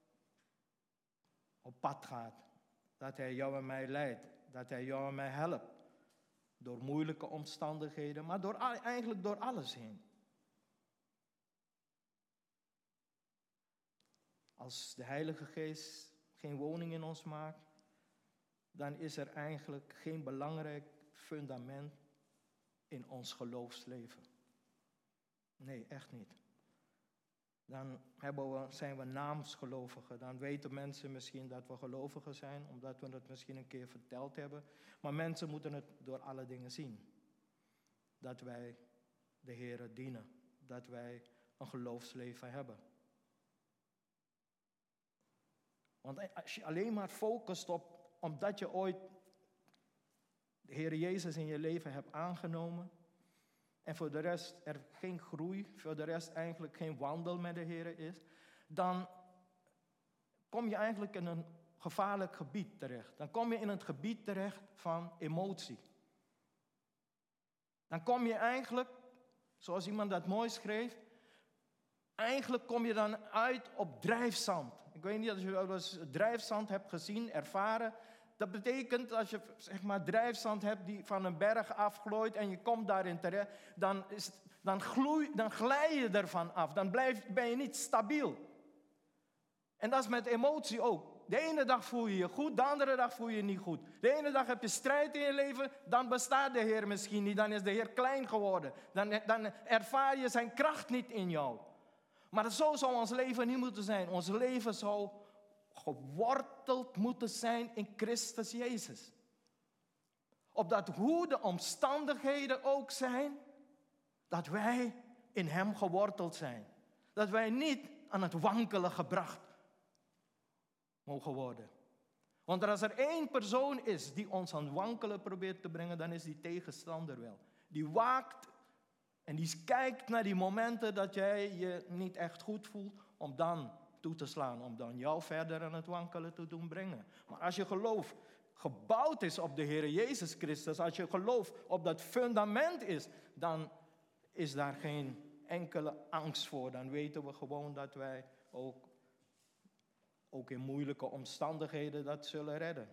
op pad gaat. Dat Hij jou en mij leidt. Dat Hij jou en mij helpt. Door moeilijke omstandigheden, maar eigenlijk door alles heen. Als de Heilige Geest geen woning in ons maakt, dan is er eigenlijk geen belangrijk fundament in ons geloofsleven. Nee, echt niet. Dan zijn we naamsgelovigen. Dan weten mensen misschien dat we gelovigen zijn, omdat we het misschien een keer verteld hebben. Maar mensen moeten het door alle dingen zien. Dat wij de Heere dienen. Dat wij een geloofsleven hebben. Want als je alleen maar focust op, omdat je ooit de Heere Jezus in je leven hebt aangenomen, en voor de rest er geen groei, voor de rest eigenlijk geen wandel met de Heere is, dan kom je eigenlijk in een gevaarlijk gebied terecht. Dan kom je in het gebied terecht van emotie. Dan kom je eigenlijk, zoals iemand dat mooi schreef, eigenlijk kom je dan uit op drijfzand. Ik weet niet of je wel eens drijfzand hebt gezien, ervaren. Dat betekent, als je zeg maar drijfzand hebt die van een berg afglooit en je komt daarin terecht, dan glij je ervan af. Dan ben je niet stabiel. En dat is met emotie ook. De ene dag voel je je goed, de andere dag voel je je niet goed. De ene dag heb je strijd in je leven, dan bestaat de Heer misschien niet. Dan is de Heer klein geworden. Dan ervaar je zijn kracht niet in jou. Maar zo zou ons leven niet moeten zijn. Ons leven zou geworteld moeten zijn in Christus Jezus. Opdat hoe de omstandigheden ook zijn, dat wij in Hem geworteld zijn. Dat wij niet aan het wankelen gebracht mogen worden. Want als er één persoon is die ons aan het wankelen probeert te brengen, dan is die tegenstander wel. Die waakt en die kijkt naar die momenten dat jij je niet echt goed voelt, om dan toe te slaan, om dan jou verder aan het wankelen te doen brengen. Maar als je geloof gebouwd is op de Heer Jezus Christus, als je geloof op dat fundament is, dan is daar geen enkele angst voor. Dan weten we gewoon dat wij ook in moeilijke omstandigheden dat zullen redden.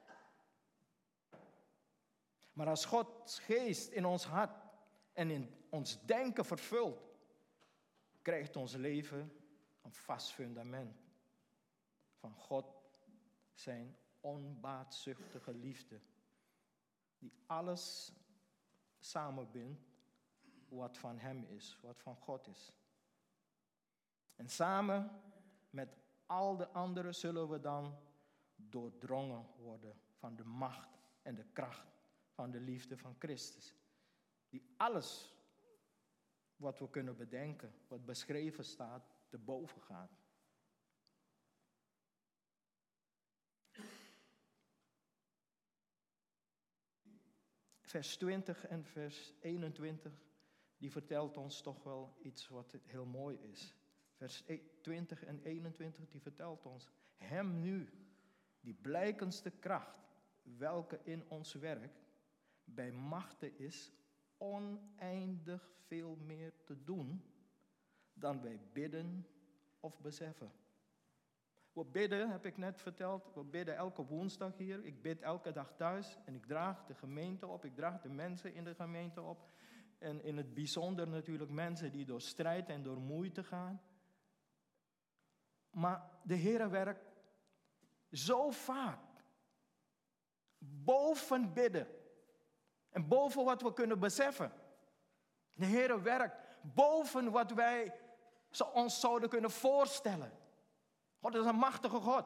Maar als Gods geest in ons hart en in ons denken vervult, krijgt ons leven een vast fundament van God, zijn onbaatzuchtige liefde, die alles samenbindt wat van Hem is, wat van God is. En samen met al de anderen zullen we dan doordrongen worden van de macht en de kracht van de liefde van Christus, die alles wat we kunnen bedenken, wat beschreven staat, te boven gaat. Vers 20 en vers 21, die vertelt ons toch wel iets wat heel mooi is. Vers 20 en 21, die vertelt ons, Hem nu, die blijkendste kracht, welke in ons werkt, bij machte is oneindig veel meer te doen dan wij bidden of beseffen. We bidden, heb ik net verteld, we bidden elke woensdag hier. Ik bid elke dag thuis en ik draag de gemeente op, ik draag de mensen in de gemeente op. En in het bijzonder natuurlijk mensen die door strijd en door moeite gaan. Maar de Heere werkt zo vaak boven bidden en boven wat we kunnen beseffen. De Heere werkt boven wat wij ons zouden kunnen voorstellen. God is een machtige God.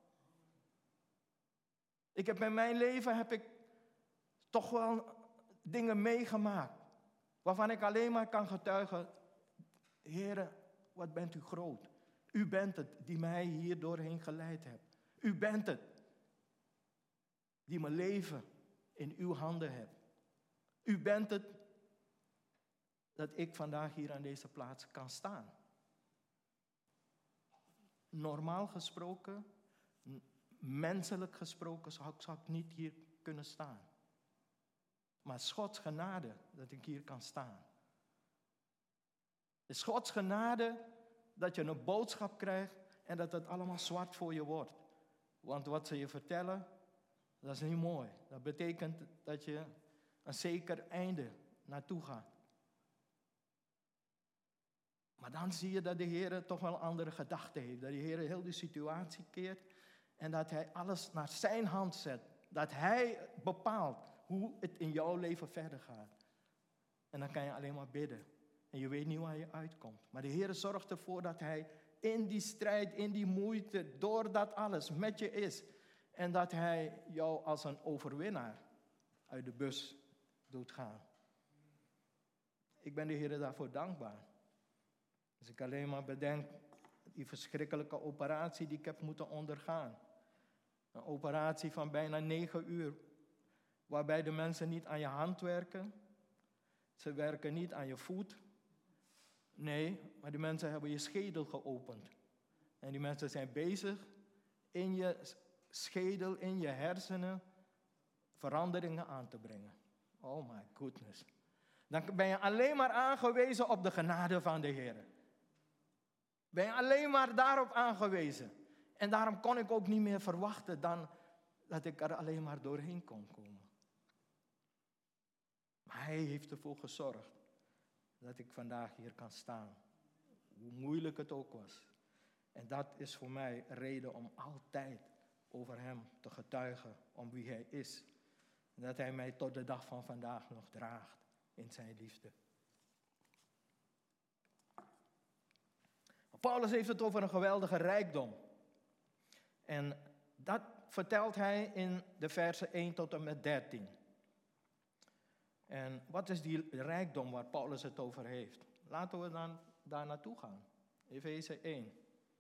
In mijn leven toch wel dingen meegemaakt waarvan ik alleen maar kan getuigen, Heere, wat bent u groot. U bent het die mij hier doorheen geleid hebt. U bent het die mijn leven in uw handen hebt. U bent het dat ik vandaag hier aan deze plaats kan staan. Normaal gesproken, menselijk gesproken, zou ik niet hier kunnen staan. Maar het is Gods genade dat ik hier kan staan. Het is Gods genade dat je een boodschap krijgt en dat het allemaal zwart voor je wordt. Want wat ze je vertellen, dat is niet mooi. Dat betekent dat je een zeker einde naartoe gaat. Maar dan zie je dat de Heer toch wel andere gedachten heeft. Dat de Heer heel de situatie keert. En dat hij alles naar zijn hand zet. Dat hij bepaalt hoe het in jouw leven verder gaat. En dan kan je alleen maar bidden. En je weet niet waar je uitkomt. Maar de Heer zorgt ervoor dat hij in die strijd, in die moeite, door dat alles met je is. En dat hij jou als een overwinnaar uit de bus doet gaan. Ik ben de Heer daarvoor dankbaar. Als ik alleen maar bedenk die verschrikkelijke operatie die ik heb moeten ondergaan. Een operatie van bijna 9 uur. Waarbij de mensen niet aan je hand werken. Ze werken niet aan je voet. Nee, maar die mensen hebben je schedel geopend. En die mensen zijn bezig in je schedel, in je hersenen, veranderingen aan te brengen. Oh my goodness. Dan ben je alleen maar aangewezen op de genade van de Heer. Ben je alleen maar daarop aangewezen. En daarom kon ik ook niet meer verwachten dan dat ik er alleen maar doorheen kon komen. Maar hij heeft ervoor gezorgd dat ik vandaag hier kan staan. Hoe moeilijk het ook was. En dat is voor mij een reden om altijd over hem te getuigen, om wie hij is. En dat hij mij tot de dag van vandaag nog draagt in zijn liefde. Paulus heeft het over een geweldige rijkdom. En dat vertelt hij in de versen 1 tot en met 13. En wat is die rijkdom waar Paulus het over heeft? Laten we dan daar naartoe gaan. Efeze 1.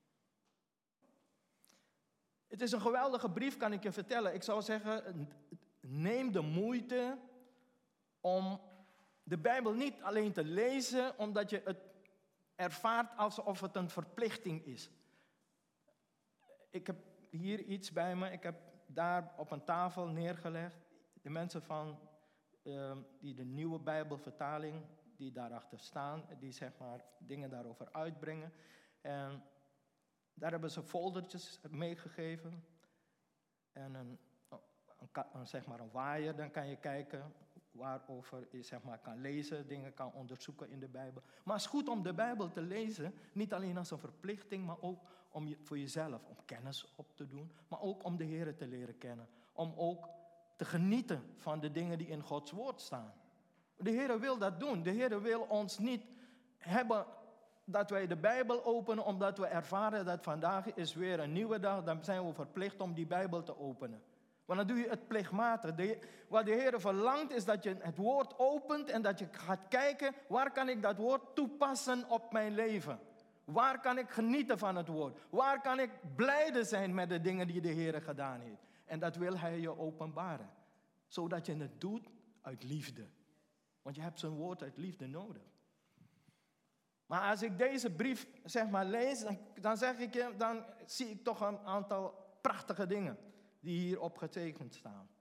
Het is een geweldige brief, kan ik je vertellen. Ik zou zeggen, neem de moeite om de Bijbel niet alleen te lezen, omdat je het ervaart alsof het een verplichting is. Ik heb hier iets bij me, ik heb daar op een tafel neergelegd. De mensen van die de nieuwe Bijbelvertaling, die daarachter staan, die zeg maar dingen daarover uitbrengen. En daar hebben ze foldertjes meegegeven. En zeg maar een waaier, dan kan je kijken waarover je zeg maar kan lezen, dingen kan onderzoeken in de Bijbel. Maar het is goed om de Bijbel te lezen, niet alleen als een verplichting, maar ook voor jezelf, om kennis op te doen, maar ook om de Heer te leren kennen. Om ook te genieten van de dingen die in Gods woord staan. De Heer wil dat doen. De Heer wil ons niet hebben dat wij de Bijbel openen omdat we ervaren dat vandaag is weer een nieuwe dag. Dan zijn we verplicht om die Bijbel te openen. Want dan doe je het plichtmatig. Wat de Heer verlangt is dat je het woord opent en dat je gaat kijken, waar kan ik dat woord toepassen op mijn leven? Waar kan ik genieten van het woord? Waar kan ik blijde zijn met de dingen die de Heer gedaan heeft? En dat wil Hij je openbaren. Zodat je het doet uit liefde. Want je hebt zijn woord uit liefde nodig. Maar als ik deze brief zeg maar lees, dan zie ik toch een aantal prachtige dingen die hier opgetekend staan.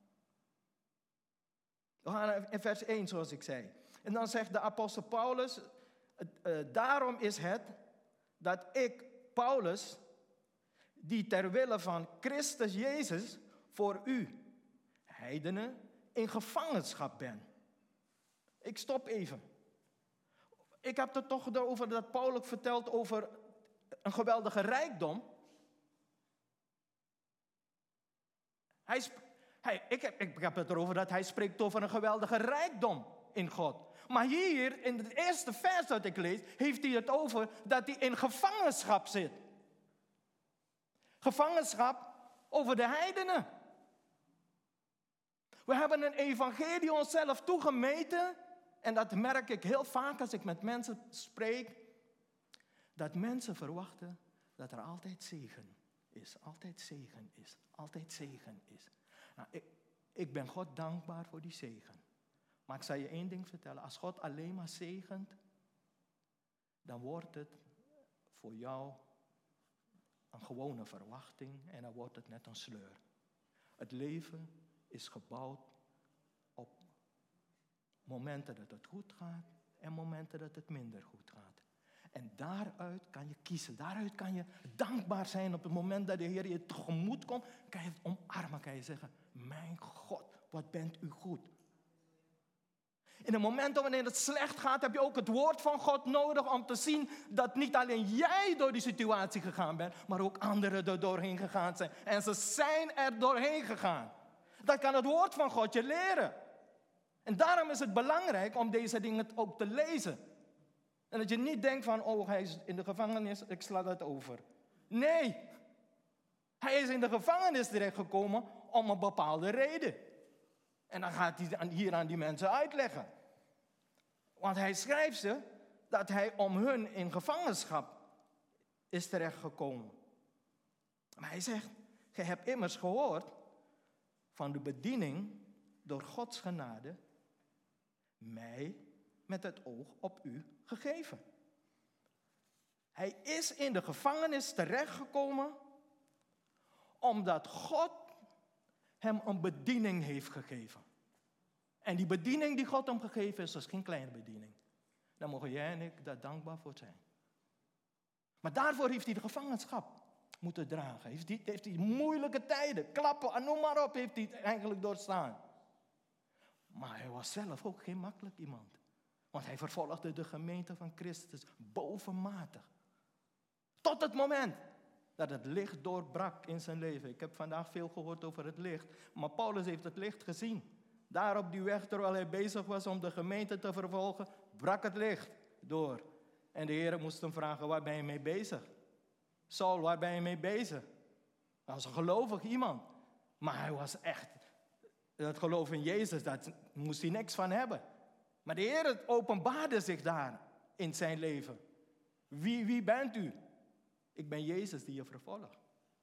We gaan in vers 1 zoals ik zei. En dan zegt de apostel Paulus, daarom is het dat ik, Paulus, die ter wille van Christus Jezus voor u, heidenen, in gevangenschap ben. Ik stop even. Ik heb het toch over dat Paulus vertelt over een geweldige rijkdom. Ik heb het erover dat hij spreekt over een geweldige rijkdom in God. Maar hier, in het eerste vers dat ik lees, heeft hij het over dat hij in gevangenschap zit. Gevangenschap over de heidenen. We hebben een evangelie onszelf toegemeten. En dat merk ik heel vaak als ik met mensen spreek. Dat mensen verwachten dat er altijd zegen is. Altijd zegen is. Altijd zegen is. Nou, ik ben God dankbaar voor die zegen. Maar ik zal je één ding vertellen. Als God alleen maar zegent, dan wordt het voor jou een gewone verwachting. En dan wordt het net een sleur. Het leven is gebouwd op momenten dat het goed gaat en momenten dat het minder goed gaat. En daaruit kan je kiezen. Daaruit kan je dankbaar zijn op het moment dat de Heer je tegemoet komt. Kan je het omarmen, kan je zeggen, mijn God, wat bent u goed. In de momenten wanneer het slecht gaat, heb je ook het woord van God nodig om te zien dat niet alleen jij door die situatie gegaan bent, maar ook anderen er doorheen gegaan zijn. En ze zijn er doorheen gegaan. Dat kan het woord van God je leren. En daarom is het belangrijk om deze dingen ook te lezen. En dat je niet denkt van, oh, hij is in de gevangenis, ik sla dat over. Nee, hij is in de gevangenis terechtgekomen om een bepaalde reden. En dan gaat hij hier aan die mensen uitleggen. Want hij schrijft ze dat hij om hun in gevangenschap is terechtgekomen. Maar hij zegt, gij hebt immers gehoord van de bediening door Gods genade mij met het oog op u gegeven. Hij is in de gevangenis terechtgekomen omdat God hem een bediening heeft gegeven. En die bediening die God hem gegeven is, is geen kleine bediening. Daar mogen jij en ik daar dankbaar voor zijn. Maar daarvoor heeft hij de gevangenschap moeten dragen. Heeft hij moeilijke tijden, klappen en noem maar op, heeft hij eigenlijk doorstaan. Maar hij was zelf ook geen makkelijk iemand. Want hij vervolgde de gemeente van Christus bovenmatig. Tot het moment dat het licht doorbrak in zijn leven. Ik heb vandaag veel gehoord over het licht. Maar Paulus heeft het licht gezien. Daar op die weg, terwijl hij bezig was om de gemeente te vervolgen, brak het licht door. En de Heer moest hem vragen, waar ben je mee bezig? Saul, waar ben je mee bezig? Hij was een gelovig iemand. Maar hij was echt, dat geloof in Jezus, daar moest hij niks van hebben. Maar de Heer openbaarde zich daar in zijn leven. Wie bent u? Ik ben Jezus die je vervolgt.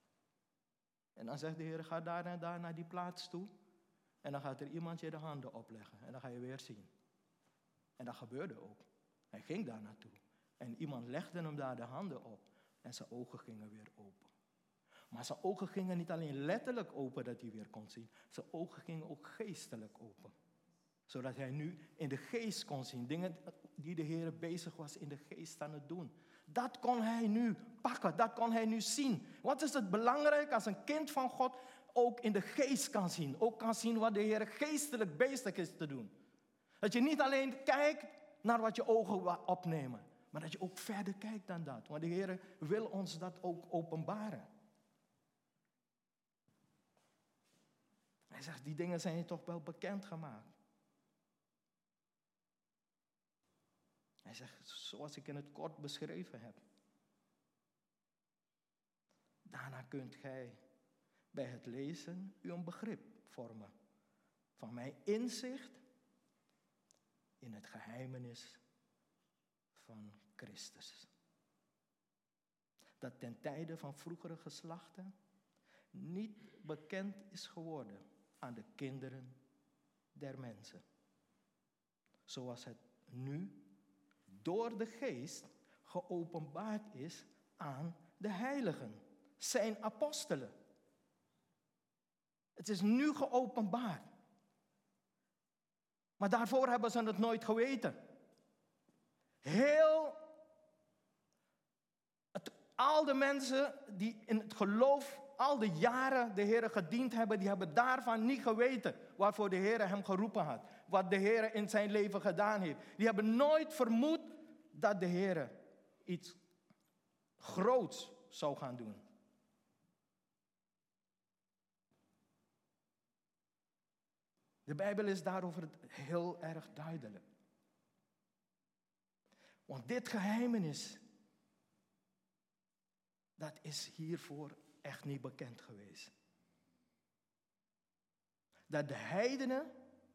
En dan zegt de Heer, ga daar en daar naar die plaats toe. En dan gaat er iemand je de handen opleggen. En dan ga je weer zien. En dat gebeurde ook. Hij ging daar naartoe. En iemand legde hem daar de handen op. En zijn ogen gingen weer open. Maar zijn ogen gingen niet alleen letterlijk open dat hij weer kon zien. Zijn ogen gingen ook geestelijk open. Zodat hij nu in de geest kon zien. Dingen die de Heer bezig was in de geest aan het doen. Dat kon hij nu pakken. Dat kon hij nu zien. Wat is het belangrijk als een kind van God ook in de geest kan zien. Ook kan zien wat de Heer geestelijk bezig is te doen. Dat je niet alleen kijkt naar wat je ogen opnemen. Maar dat je ook verder kijkt dan dat. Want de Heer wil ons dat ook openbaren. Hij zegt, die dingen zijn je toch wel bekendgemaakt. Hij zegt, zoals ik in het kort beschreven heb. Daarna kunt gij bij het lezen u een begrip vormen van mijn inzicht in het geheimenis van Christus. Dat ten tijde van vroegere geslachten niet bekend is geworden aan de kinderen der mensen. Zoals het nu door de geest geopenbaard is aan de heiligen, zijn apostelen. Het is nu geopenbaard. Maar daarvoor hebben ze het nooit geweten. Al de mensen die in het geloof al de jaren de Heer gediend hebben, die hebben daarvan niet geweten waarvoor de Heer hem geroepen had. Wat de Heer in zijn leven gedaan heeft. Die hebben nooit vermoed dat de Heer iets groots zou gaan doen. De Bijbel is daarover heel erg duidelijk. Want dit geheimenis, dat is hiervoor echt niet bekend geweest. Dat de heidenen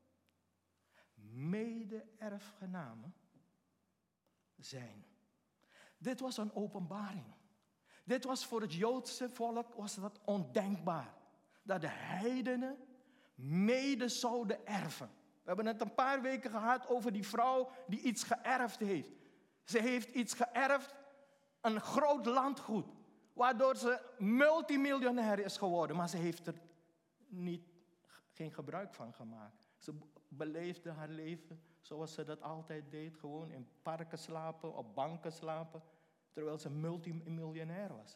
mede-erfgenamen zijn. Dit was een openbaring. Dit was voor het Joodse volk was dat ondenkbaar. Dat de heidenen mede zouden erven. We hebben het een paar weken gehad over die vrouw die iets geërfd heeft. Ze heeft iets geërfd, een groot landgoed, waardoor ze multimiljonair is geworden. Maar ze heeft er geen gebruik van gemaakt. Ze beleefde haar leven zoals ze dat altijd deed. Gewoon in parken slapen, op banken slapen. Terwijl ze multimiljonair was.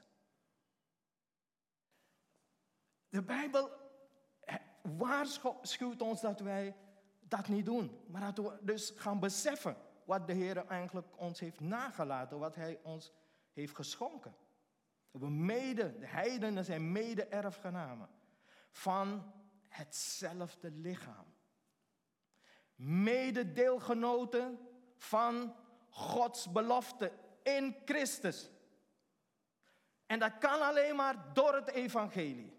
De Bijbel waarschuwt ons dat niet doen. Maar dat we dus gaan beseffen wat de Heer eigenlijk ons heeft nagelaten. Wat Hij ons heeft geschonken. De heidenen zijn mede-erfgenamen van hetzelfde lichaam. Mededeelgenoten van Gods belofte in Christus. En dat kan alleen maar door het evangelie.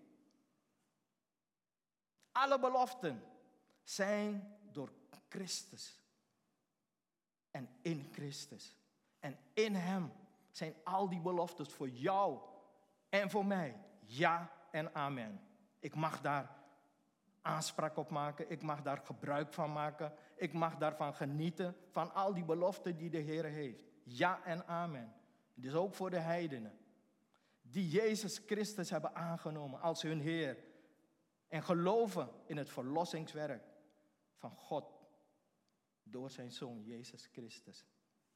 Alle beloften zijn door Christus. En in Christus. En in Hem zijn al die beloftes voor jou en voor mij. Ja en amen. Ik mag daar aanspraak op maken. Ik mag daar gebruik van maken. Ik mag daarvan genieten. Van al die beloften die de Heer heeft. Ja en amen. Dus ook voor de heidenen. Die Jezus Christus hebben aangenomen als hun Heer. En geloven in het verlossingswerk van God. Door zijn Zoon Jezus Christus.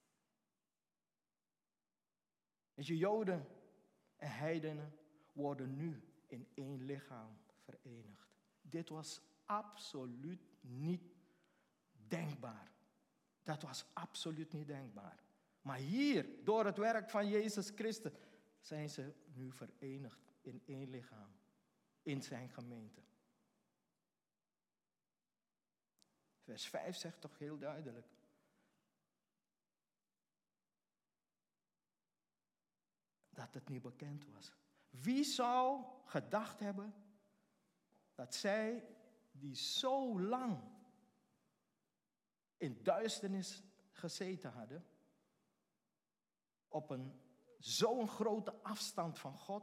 Dus je Joden en heidenen worden nu in één lichaam verenigd. Dit was absoluut niet denkbaar. Dat was absoluut niet denkbaar. Maar hier, door het werk van Jezus Christus, zijn ze nu verenigd in één lichaam. In zijn gemeente. Vers 5 zegt toch heel duidelijk. Dat het niet bekend was. Wie zou gedacht hebben dat zij die zo lang in duisternis gezeten hadden, op zo'n grote afstand van God,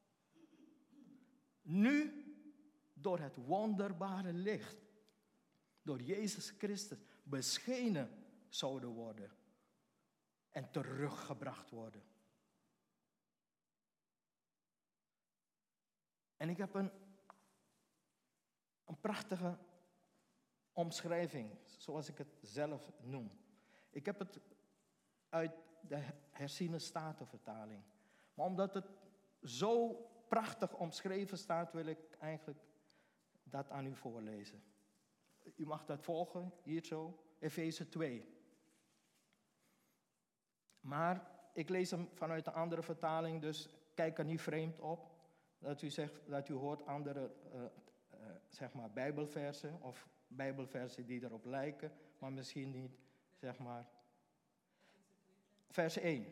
nu door het wonderbare licht, door Jezus Christus, beschenen zouden worden en teruggebracht worden. En ik heb een prachtige omschrijving, zoals ik het zelf noem. Ik heb het uit de herziene statenvertaling. Maar omdat het zo prachtig omschreven staat, wil ik eigenlijk dat aan u voorlezen. U mag dat volgen, hier zo, Efeze 2. Maar ik lees hem vanuit een andere vertaling, dus kijk er niet vreemd op. Dat u hoort andere zeg maar Bijbelversen of Bijbelversen die erop lijken, maar misschien niet, zeg maar. Vers 1.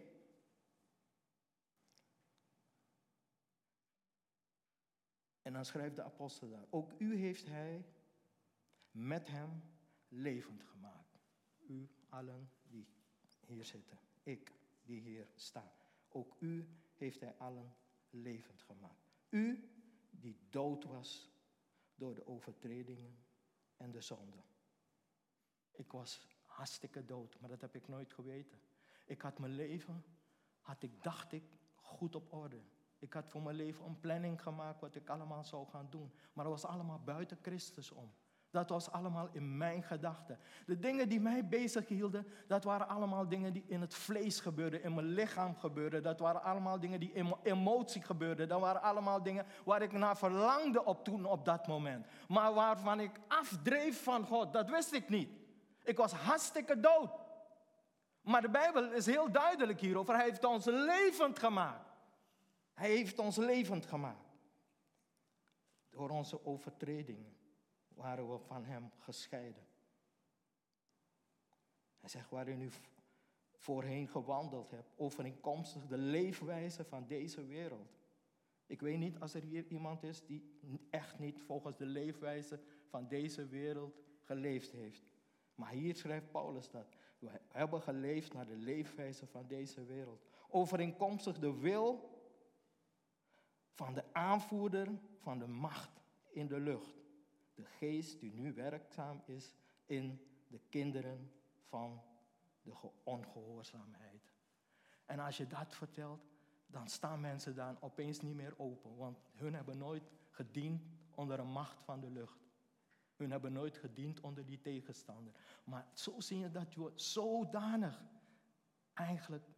En dan schrijft de apostel daar. Ook u heeft hij met hem levend gemaakt. U allen die hier zitten. Ik die hier sta. Ook u heeft hij allen levend gemaakt. U die dood was door de overtredingen en de zonde. Ik was hartstikke dood, maar dat heb ik nooit geweten. Ik had mijn leven, dacht ik, goed op orde. Ik had voor mijn leven een planning gemaakt wat ik allemaal zou gaan doen. Maar dat was allemaal buiten Christus om. Dat was allemaal in mijn gedachten. De dingen die mij bezig hielden, dat waren allemaal dingen die in het vlees gebeurden, in mijn lichaam gebeurden. Dat waren allemaal dingen die in mijn emotie gebeurden. Dat waren allemaal dingen waar ik naar verlangde op dat moment. Maar waarvan ik afdreef van God, dat wist ik niet. Ik was hartstikke dood. Maar de Bijbel is heel duidelijk hierover. Hij heeft ons levend gemaakt. Hij heeft ons levend gemaakt. Door onze overtredingen waren we van hem gescheiden. Hij zegt, waarin u voorheen gewandeld hebt, overeenkomstig de leefwijze van deze wereld. Ik weet niet als er hier iemand is die echt niet volgens de leefwijze van deze wereld geleefd heeft. Maar hier schrijft Paulus dat. We hebben geleefd naar de leefwijze van deze wereld. Overeenkomstig de wil van de aanvoerder van de macht in de lucht. De geest die nu werkzaam is in de kinderen van de ongehoorzaamheid. En als je dat vertelt, dan staan mensen daar opeens niet meer open. Want hun hebben nooit gediend onder een macht van de lucht. Hun hebben nooit gediend onder die tegenstander. Maar zo zie je dat we zodanig eigenlijk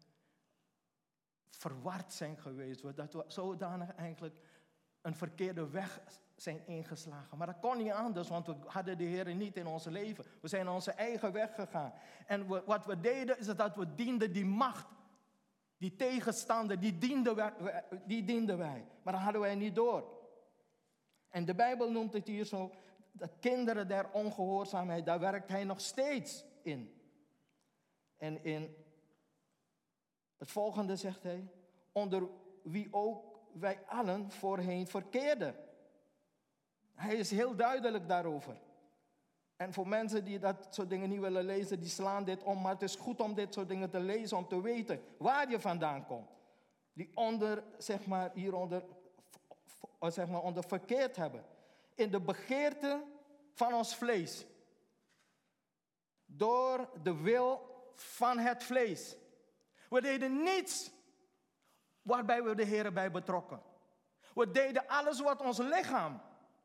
verward zijn geweest. Dat we zodanig eigenlijk een verkeerde weg zijn ingeslagen. Maar dat kon niet anders, want we hadden de Heer niet in ons leven. We zijn onze eigen weg gegaan. En wat we deden, is dat we dienden die macht. Die tegenstander, die dienden wij. Maar dat hadden wij niet door. En de Bijbel noemt het hier zo, de kinderen der ongehoorzaamheid, daar werkt hij nog steeds in. En in het volgende zegt hij, onder wie ook wij allen voorheen verkeerden. Hij is heel duidelijk daarover. En voor mensen die dat soort dingen niet willen lezen, die slaan dit om. Maar het is goed om dit soort dingen te lezen, om te weten waar je vandaan komt. Die onder, hieronder, onder verkeerd hebben. In de begeerte van ons vlees. Door de wil van het vlees. We deden niets waarbij we de Heer bij betrokken. We deden alles wat ons lichaam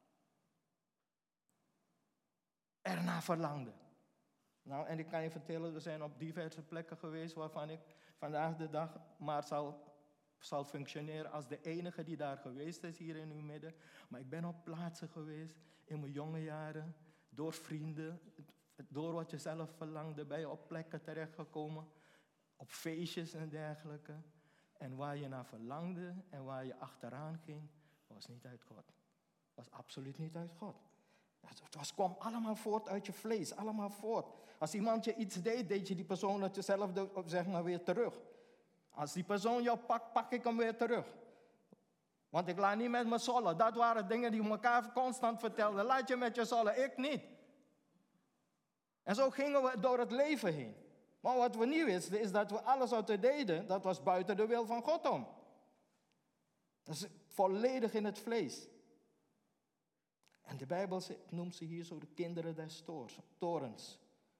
ernaar verlangde. Nou, en ik kan je vertellen, we zijn op diverse plekken geweest waarvan ik vandaag de dag maar zal functioneren als de enige die daar geweest is hier in uw midden. Maar ik ben op plaatsen geweest in mijn jonge jaren, door vrienden, door wat je zelf verlangde, ben je op plekken terechtgekomen, op feestjes en dergelijke. En waar je naar verlangde en waar je achteraan ging, was niet uit God. Was absoluut niet uit God. Het kwam allemaal voort uit je vlees, allemaal voort. Als iemand je iets deed, deed je die persoon hetzelfde, weer terug. Als die persoon jou pakt, pak ik hem weer terug. Want ik laat niet met me zollen. Dat waren dingen die we elkaar constant vertelden. Laat je met je zollen, ik niet. En zo gingen we door het leven heen. Maar wat we niet wisten, is dat we alles wat we deden, dat was buiten de wil van God om. Dat is volledig in het vlees. En de Bijbel noemt ze hier zo de kinderen des torens.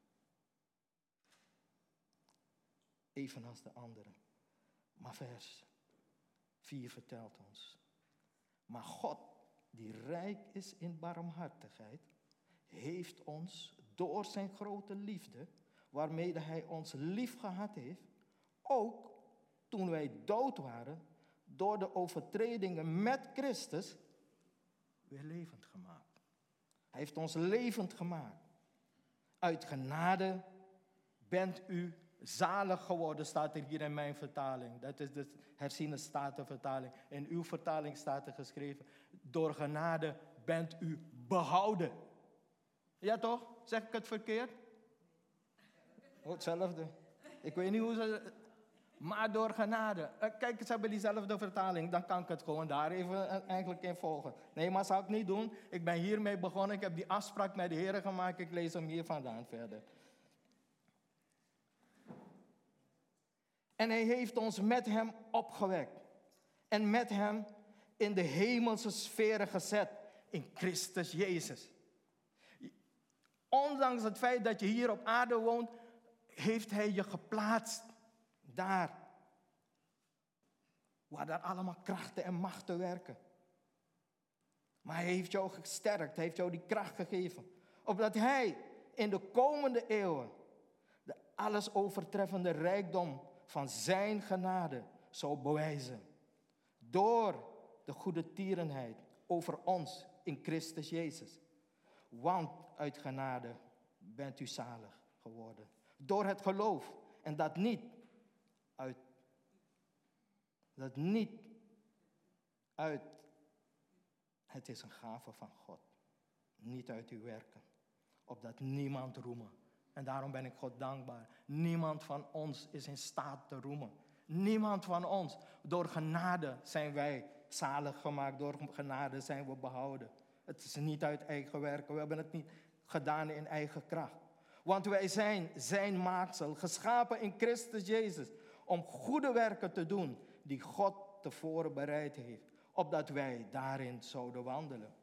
Evenals de anderen. Maar vers 4 vertelt ons. Maar God, die rijk is in barmhartigheid, heeft ons door zijn grote liefde, waarmede hij ons lief gehad heeft, ook toen wij dood waren, door de overtredingen met Christus, weer levend gemaakt. Hij heeft ons levend gemaakt. Uit genade bent u zalig geworden, staat er hier in mijn vertaling. Dat is de herziene statenvertaling. In uw vertaling staat er geschreven, door genade bent u behouden. Ja toch? Zeg ik het verkeerd? Oh, hetzelfde. Ik weet niet hoe ze... Maar door genade. Kijk, ze hebben diezelfde vertaling. Dan kan ik het gewoon daar even eigenlijk in volgen. Nee, maar dat zou ik niet doen. Ik ben hiermee begonnen. Ik heb die afspraak met de Heer gemaakt. Ik lees hem hier vandaan verder. En hij heeft ons met hem opgewekt. En met hem in de hemelse sferen gezet. In Christus Jezus. Ondanks het feit dat je hier op aarde woont, heeft hij je geplaatst. Daar. Waar daar allemaal krachten en machten werken. Maar hij heeft jou gesterkt. Hij heeft jou die kracht gegeven. Opdat hij in de komende eeuwen de alles overtreffende rijkdom van zijn genade zou bewijzen. Door de goede tierenheid over ons in Christus Jezus. Want uit genade bent u zalig geworden. Door het geloof. En dat niet uit, het is een gave van God. Niet uit uw werken. Opdat niemand roemen. En daarom ben ik God dankbaar. Niemand van ons is in staat te roemen. Niemand van ons. Door genade zijn wij zalig gemaakt. Door genade zijn we behouden. Het is niet uit eigen werken. We hebben het niet gedaan in eigen kracht. Want wij zijn zijn maaksel, geschapen in Christus Jezus, om goede werken te doen die God tevoren bereid heeft, opdat wij daarin zouden wandelen.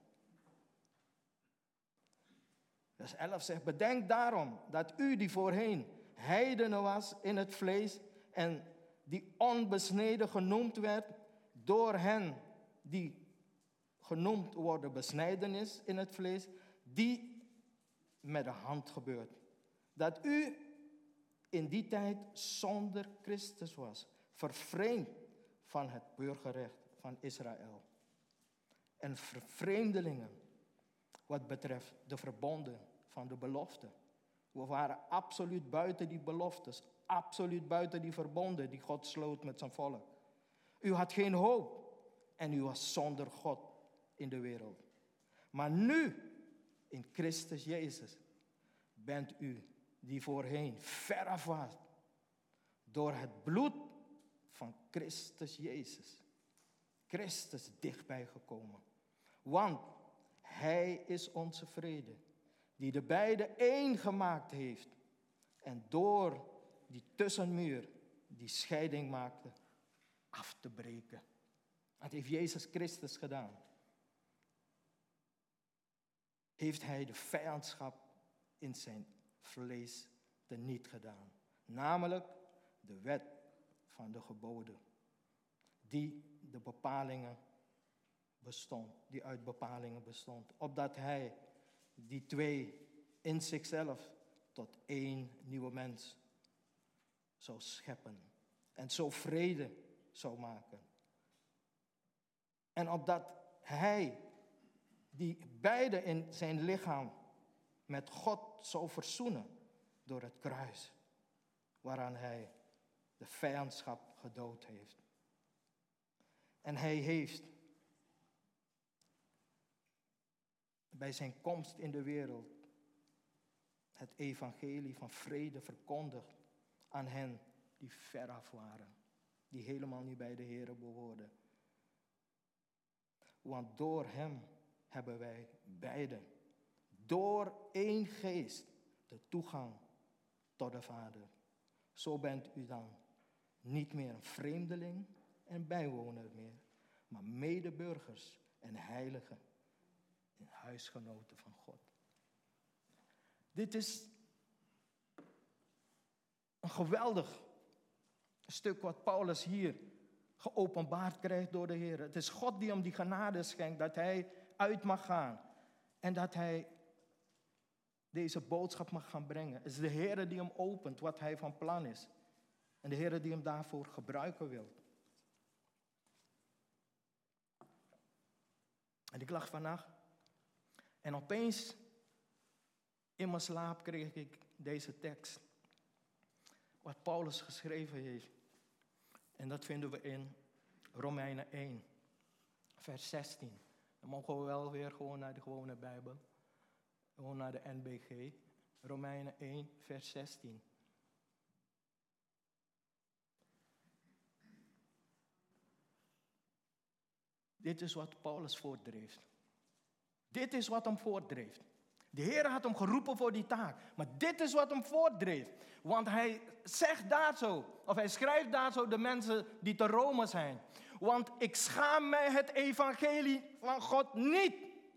Vers 11 zegt, bedenk daarom dat u die voorheen heidenen was in het vlees en die onbesneden genoemd werd door hen die genoemd worden besnijdenis in het vlees, die met de hand gebeurt. Dat u in die tijd zonder Christus was, vervreemd van het burgerrecht van Israël en vreemdelingen wat betreft de verbonden van de belofte. We waren absoluut buiten die beloftes, absoluut buiten die verbonden die God sloot met zijn volk. U had geen hoop en u was zonder God in de wereld. Maar nu, in Christus Jezus, bent u die voorheen veraf was, door het bloed van Christus Jezus, Christus dichtbij gekomen. Want Hij is onze vrede, die de beide één gemaakt heeft en door die tussenmuur die scheiding maakte, af te breken. Dat heeft Jezus Christus gedaan. Heeft Hij de vijandschap in zijn vlees teniet gedaan. Namelijk de wet van de geboden. Die de bepalingen bestond. Die uit bepalingen bestond. Opdat Hij die twee in zichzelf tot één nieuwe mens zou scheppen. En zo vrede zou maken. En opdat Hij die beide in zijn lichaam met God zou verzoenen door het kruis, waaraan Hij de vijandschap gedood heeft. En Hij heeft bij zijn komst in de wereld het evangelie van vrede verkondigd aan hen die veraf waren, die helemaal niet bij de Heere behoorden. Want door Hem hebben wij beiden, door één geest, de toegang tot de Vader. Zo bent u dan niet meer een vreemdeling en bijwoner meer, maar medeburgers en heiligen en huisgenoten van God. Dit is een geweldig stuk wat Paulus hier geopenbaard krijgt door de Heer. Het is God die hem die genade schenkt, dat hij uit mag gaan en dat hij deze boodschap mag gaan brengen. Het is de Heer die hem opent wat hij van plan is. En de Heer die hem daarvoor gebruiken wil. En ik lag vannacht en opeens in mijn slaap kreeg ik deze tekst. Wat Paulus geschreven heeft. En dat vinden we in Romeinen 1, vers 16. Dan mogen we wel weer gewoon naar de gewone Bijbel. Gewoon naar de NBG. Romeinen 1, vers 16. Dit is wat Paulus voortdreef. Dit is wat hem voortdreef. De Heer had hem geroepen voor die taak. Maar dit is wat hem voortdreef. Want hij zegt daar zo, of hij schrijft daar zo de mensen die te Rome zijn. Want ik schaam mij het evangelie van God niet.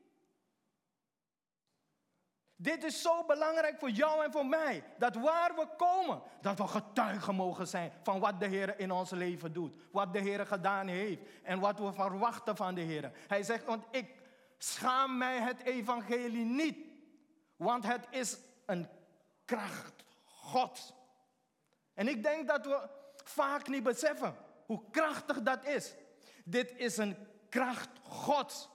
Dit is zo belangrijk voor jou en voor mij. Dat waar we komen, dat we getuigen mogen zijn van wat de Heer in ons leven doet. Wat de Heer gedaan heeft en wat we verwachten van de Heer. Hij zegt, want ik schaam mij het evangelie niet. Want het is een kracht Gods. En ik denk dat we vaak niet beseffen hoe krachtig dat is. Dit is een kracht Gods.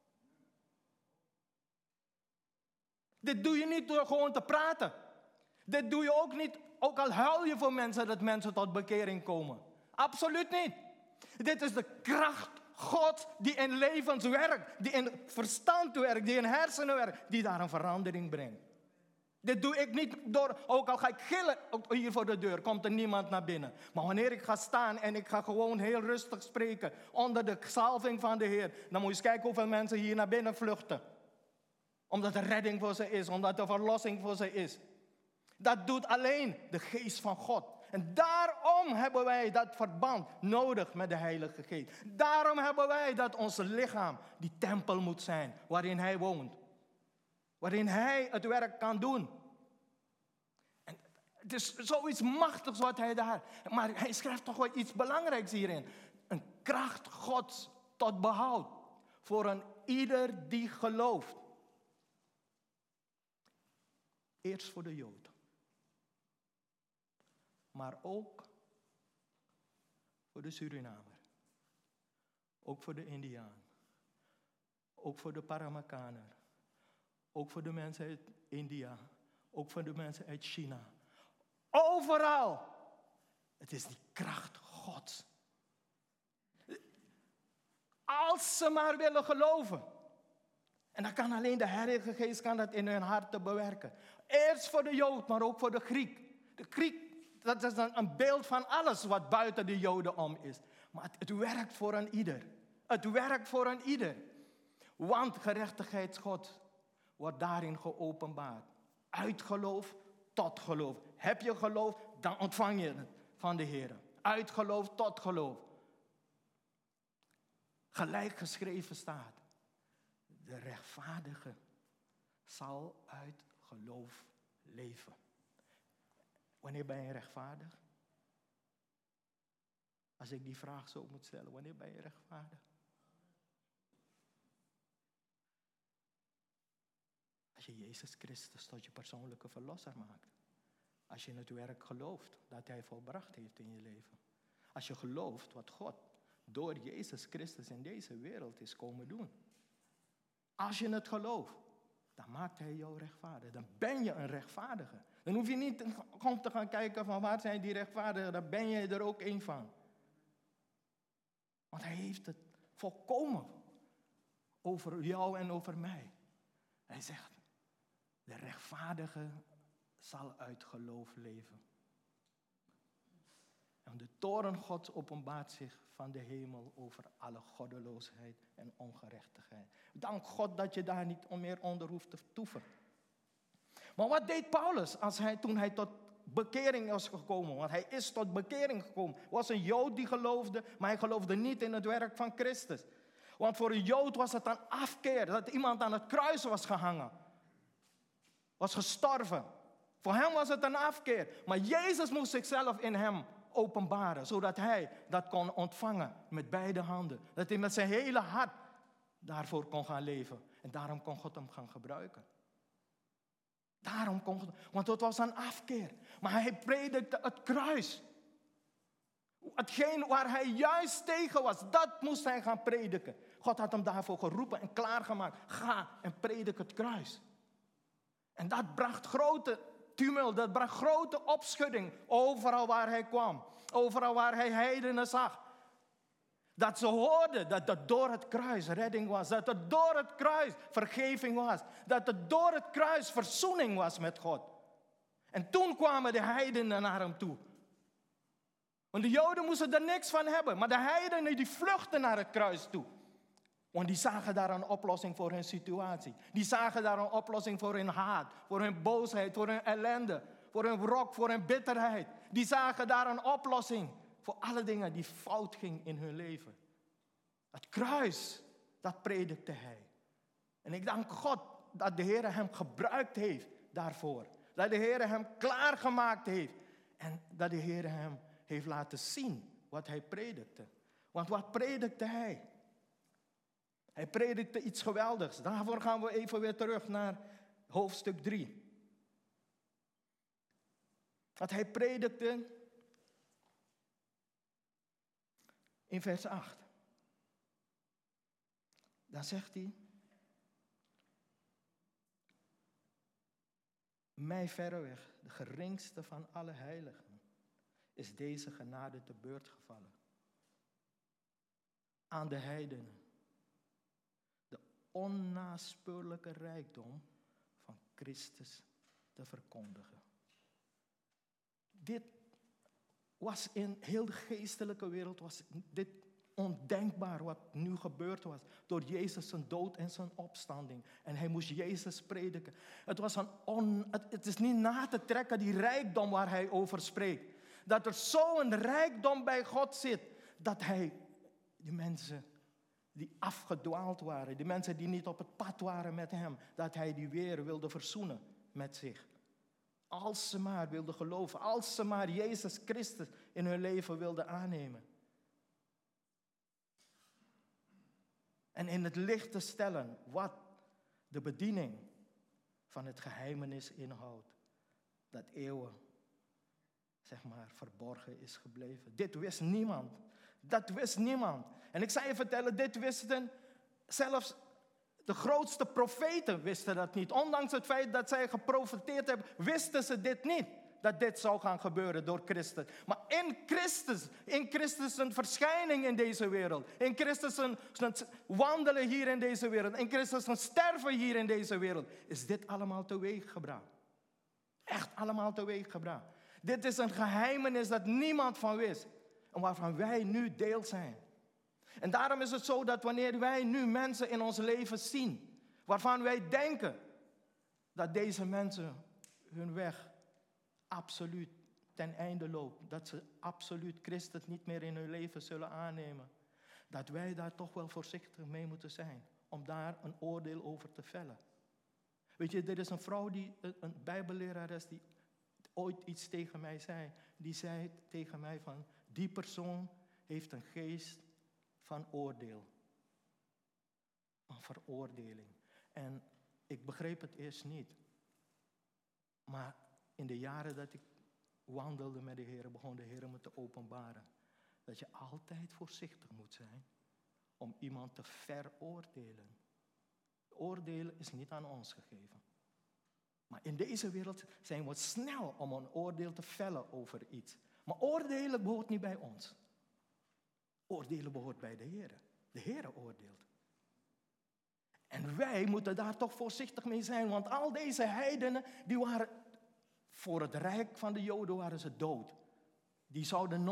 Dit doe je niet door gewoon te praten. Dit doe je ook niet, ook al huil je voor mensen, dat mensen tot bekering komen. Absoluut niet. Dit is de kracht God die in levens werkt, die in verstand werkt, die in hersenen werkt, die daar een verandering brengt. Dit doe ik niet door, ook al ga ik gillen hier voor de deur, komt er niemand naar binnen. Maar wanneer ik ga staan en ik ga gewoon heel rustig spreken, onder de zalving van de Heer, dan moet je eens kijken hoeveel mensen hier naar binnen vluchten. Omdat er redding voor ze is, omdat er verlossing voor ze is. Dat doet alleen de geest van God. En daarom hebben wij dat verband nodig met de Heilige Geest. Daarom hebben wij dat ons lichaam die tempel moet zijn waarin Hij woont. Waarin Hij het werk kan doen. En het is zoiets machtigs wat Hij daar... Maar Hij schrijft toch wel iets belangrijks hierin. Een kracht Gods tot behoud. Voor een ieder die gelooft. Eerst voor de Jood. Maar ook voor de Surinamer. Ook voor de Indiaan. Ook voor de Paramakaner. Ook voor de mensen uit India. Ook voor de mensen uit China. Overal. Het is die kracht Gods. Als ze maar willen geloven. En dan kan alleen de Heilige Geest kan dat in hun harten bewerken. Eerst voor de Jood, maar ook voor de Griek. De Griek, dat is een beeld van alles wat buiten de Joden om is. Maar het werkt voor een ieder. Het werkt voor een ieder. Want gerechtigheidsgod wordt daarin geopenbaard. Uit geloof tot geloof. Heb je geloof, dan ontvang je het van de Heer. Uit geloof tot geloof. Gelijk geschreven staat. De rechtvaardige zal uit geloof leven. Wanneer ben je rechtvaardig? Als ik die vraag zo moet stellen, wanneer ben je rechtvaardig? Als je Jezus Christus tot je persoonlijke verlosser maakt. Als je in het werk gelooft dat Hij volbracht heeft in je leven. Als je gelooft wat God door Jezus Christus in deze wereld is komen doen. Als je het gelooft, dan maakt Hij jou rechtvaardig. Dan ben je een rechtvaardige. Dan hoef je niet gewoon te gaan kijken van waar zijn die rechtvaardigen. Dan ben je er ook één van. Want Hij heeft het volkomen over jou en over mij. Hij zegt, de rechtvaardige zal uit geloof leven. En de toorn Gods openbaart zich van de hemel over alle goddeloosheid en ongerechtigheid. Dank God dat je daar niet meer onder hoeft te toeven. Maar wat deed Paulus toen hij tot bekering was gekomen? Want hij is tot bekering gekomen. Hij was een Jood die geloofde, maar hij geloofde niet in het werk van Christus. Want voor een Jood was het een afkeer dat iemand aan het kruis was gehangen. Was gestorven. Voor hem was het een afkeer. Maar Jezus moest zichzelf in hem openbaren, zodat hij dat kon ontvangen met beide handen. Dat hij met zijn hele hart daarvoor kon gaan leven. En daarom kon God hem gaan gebruiken. Daarom kon God, want het was een afkeer. Maar hij predikte het kruis. Hetgeen waar hij juist tegen was, dat moest hij gaan prediken. God had hem daarvoor geroepen en klaargemaakt. Ga en predik het kruis. En dat bracht grote tumult, dat bracht grote opschudding overal waar hij kwam. Overal waar hij heidenen zag. Dat ze hoorden dat er door het kruis redding was. Dat er door het kruis vergeving was. Dat er door het kruis verzoening was met God. En toen kwamen de heidenen naar hem toe. Want de Joden moesten er niks van hebben. Maar de heidenen die vluchtten naar het kruis toe. Want die zagen daar een oplossing voor hun situatie. Die zagen daar een oplossing voor hun haat. Voor hun boosheid, voor hun ellende. Voor hun wrok, voor hun bitterheid. Die zagen daar een oplossing. Voor alle dingen die fout gingen in hun leven. Het kruis, dat predikte hij. En ik dank God dat de Heer hem gebruikt heeft daarvoor. Dat de Heer hem klaargemaakt heeft. En dat de Heer hem heeft laten zien wat hij predikte. Want wat predikte hij? Hij predikte iets geweldigs. Daarvoor gaan we even weer terug naar hoofdstuk 3. Wat hij predikte in vers 8. Dan zegt hij: mij verreweg, de geringste van alle heiligen, is deze genade te beurt gevallen. Aan de heidenen. De onnaspeurlijke rijkdom van Christus te verkondigen. Dit was in heel de geestelijke wereld, was dit ondenkbaar wat nu gebeurd was. Door Jezus zijn dood en zijn opstanding. En hij moest Jezus prediken. Het is niet na te trekken, die rijkdom waar hij over spreekt. Dat er zo'n rijkdom bij God zit, dat hij die mensen die afgedwaald waren, die mensen die niet op het pad waren met hem, dat hij die weer wilde verzoenen met zich. Als ze maar wilden geloven, als ze maar Jezus Christus in hun leven wilden aannemen. En in het licht te stellen wat de bediening van het geheimenis inhoudt. Dat eeuwen, verborgen is gebleven. Dit wist niemand. Dat wist niemand. En ik zal je vertellen, dit wisten zelfs De grootste profeten wisten dat niet. Ondanks het feit dat zij geprofeteerd hebben, wisten ze dit niet. Dat dit zou gaan gebeuren door Christus. Maar in Christus een verschijning in deze wereld. In Christus een wandelen hier in deze wereld. In Christus een sterven hier in deze wereld. Is dit allemaal teweeggebracht. Echt allemaal teweeggebracht. Dit is een geheimenis dat niemand van wist. En waarvan wij nu deel zijn. En daarom is het zo dat wanneer wij nu mensen in ons leven zien. Waarvan wij denken dat deze mensen hun weg absoluut ten einde loopt. Dat ze absoluut Christus niet meer in hun leven zullen aannemen. Dat wij daar toch wel voorzichtig mee moeten zijn. Om daar een oordeel over te vellen. Weet je, er is een vrouw, een bijbellerares die ooit iets tegen mij zei. Die zei tegen mij van, die persoon heeft een geest van oordeel. Een veroordeling. En ik begreep het eerst niet. Maar in de jaren dat ik wandelde met de Heer, begon de Heer me te openbaren. Dat je altijd voorzichtig moet zijn om iemand te veroordelen. Oordelen is niet aan ons gegeven. Maar in deze wereld zijn we snel om een oordeel te vellen over iets. Maar oordelen behoort niet bij ons. Oordelen behoort bij de Heer. De Heer oordeelt. En wij moeten daar toch voorzichtig mee zijn. Want al deze heidenen, die waren voor het rijk van de Joden waren ze dood. Die zouden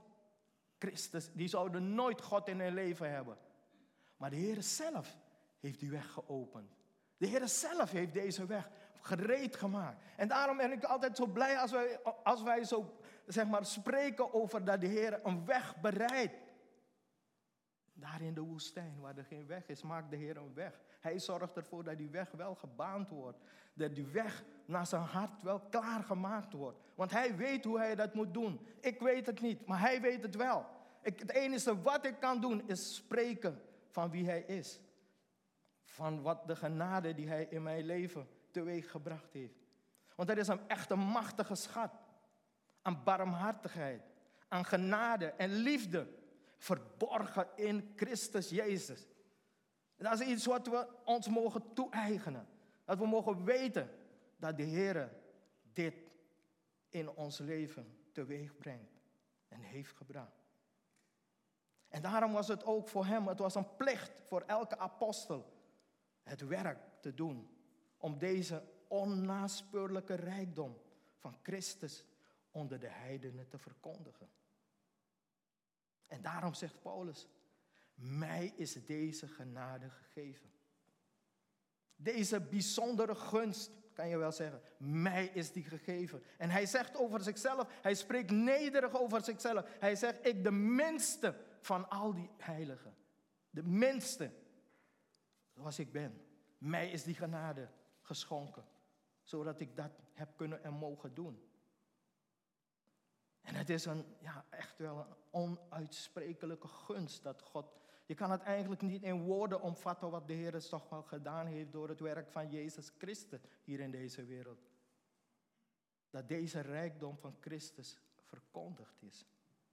nooit God in hun leven hebben. Maar de Heer zelf heeft die weg geopend. De Heer zelf heeft deze weg gereed gemaakt. En daarom ben ik altijd zo blij als wij zo spreken over dat de Heer een weg bereidt. Daar in de woestijn, waar er geen weg is, maakt de Heer een weg. Hij zorgt ervoor dat die weg wel gebaand wordt. Dat die weg naar zijn hart wel klaargemaakt wordt. Want hij weet hoe hij dat moet doen. Ik weet het niet, maar hij weet het wel. Het enige wat ik kan doen is spreken van wie hij is. Van wat de genade die hij in mijn leven teweeggebracht heeft. Want er is een echt een machtige schat. Aan barmhartigheid, aan genade en liefde. Verborgen in Christus Jezus. En dat is iets wat we ons mogen toe-eigenen. Dat we mogen weten dat de Heer dit in ons leven teweeg brengt. En heeft gebracht. En daarom was het ook voor hem, het was een plicht voor elke apostel. Het werk te doen. Om deze onnaspeurlijke rijkdom van Christus onder de heidenen te verkondigen. En daarom zegt Paulus, mij is deze genade gegeven. Deze bijzondere gunst, kan je wel zeggen, mij is die gegeven. En hij zegt over zichzelf, hij spreekt nederig over zichzelf. Hij zegt, ik de minste van al die heiligen. De minste, zoals ik ben. Mij is die genade geschonken, zodat ik dat heb kunnen en mogen doen. En het is echt wel een onuitsprekelijke gunst dat God... Je kan het eigenlijk niet in woorden omvatten wat de Heer toch wel gedaan heeft door het werk van Jezus Christus hier in deze wereld. Dat deze rijkdom van Christus verkondigd is.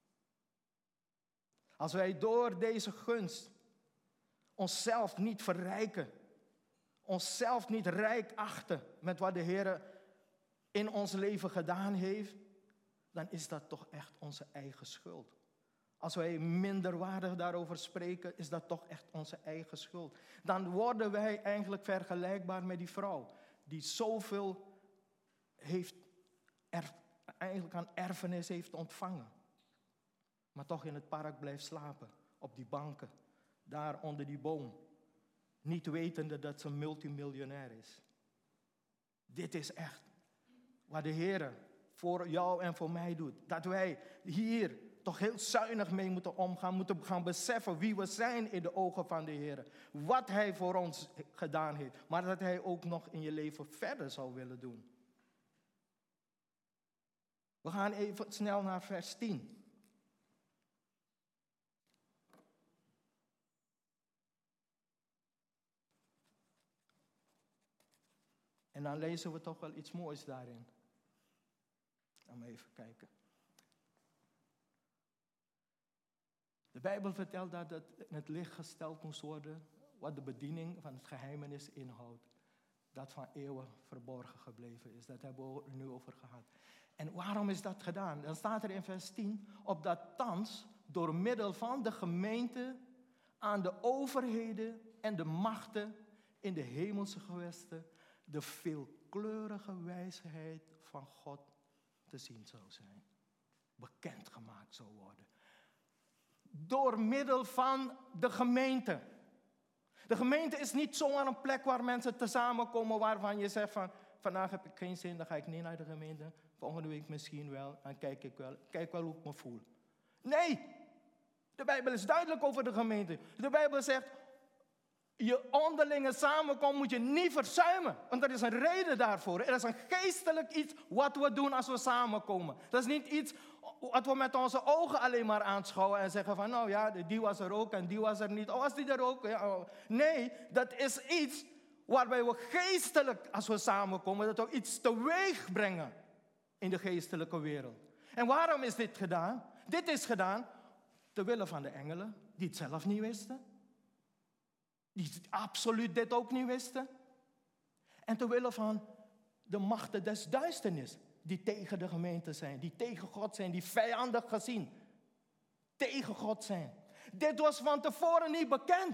Als wij door deze gunst onszelf niet verrijken, onszelf niet rijk achten met wat de Heer in ons leven gedaan heeft, dan is dat toch echt onze eigen schuld. Als wij minderwaardig daarover spreken, is dat toch echt onze eigen schuld. Dan worden wij eigenlijk vergelijkbaar met die vrouw, die zoveel eigenlijk aan erfenis heeft ontvangen. Maar toch in het park blijft slapen, op die banken, daar onder die boom. Niet wetende dat ze multimiljonair is. Dit is echt wat de Heer voor jou en voor mij doet. Dat wij hier toch heel zuinig mee moeten omgaan. Moeten gaan beseffen wie we zijn in de ogen van de Heer. Wat Hij voor ons gedaan heeft. Maar dat Hij ook nog in je leven verder zou willen doen. We gaan even snel naar vers 10. En dan lezen we toch wel iets moois daarin. Laten we even kijken. De Bijbel vertelt dat het in het licht gesteld moest worden wat de bediening van het geheimenis inhoudt. Dat van eeuwen verborgen gebleven is. Dat hebben we er nu over gehad. En waarom is dat gedaan? Dan staat er in vers 10, opdat thans door middel van de gemeente aan de overheden en de machten in de hemelse gewesten de veelkleurige wijsheid van God te zien zou zijn. Bekendgemaakt zou worden. Door middel van de gemeente. De gemeente is niet zomaar een plek waar mensen samenkomen waarvan je zegt van, vandaag heb ik geen zin, dan ga ik niet naar de gemeente. Volgende week misschien wel, dan kijk wel hoe ik me voel. Nee, de Bijbel is duidelijk over de gemeente. De Bijbel zegt, je onderlinge samenkomst moet je niet verzuimen. Want er is een reden daarvoor. Er is een geestelijk iets wat we doen als we samenkomen. Dat is niet iets wat we met onze ogen alleen maar aanschouwen en zeggen van, nou ja, die was er ook en die was er niet. Oh, was die er ook? Ja, oh. Nee, dat is iets waarbij we geestelijk, als we samenkomen, dat we iets teweeg brengen in de geestelijke wereld. En waarom is dit gedaan? Dit is gedaan ter wille van de engelen, die het zelf niet wisten. Die absoluut dit ook niet wisten. En ter wille van de machten des duisternis, die tegen de gemeente zijn, die tegen God zijn, die vijandig gezien tegen God zijn. Dit was van tevoren niet bekend.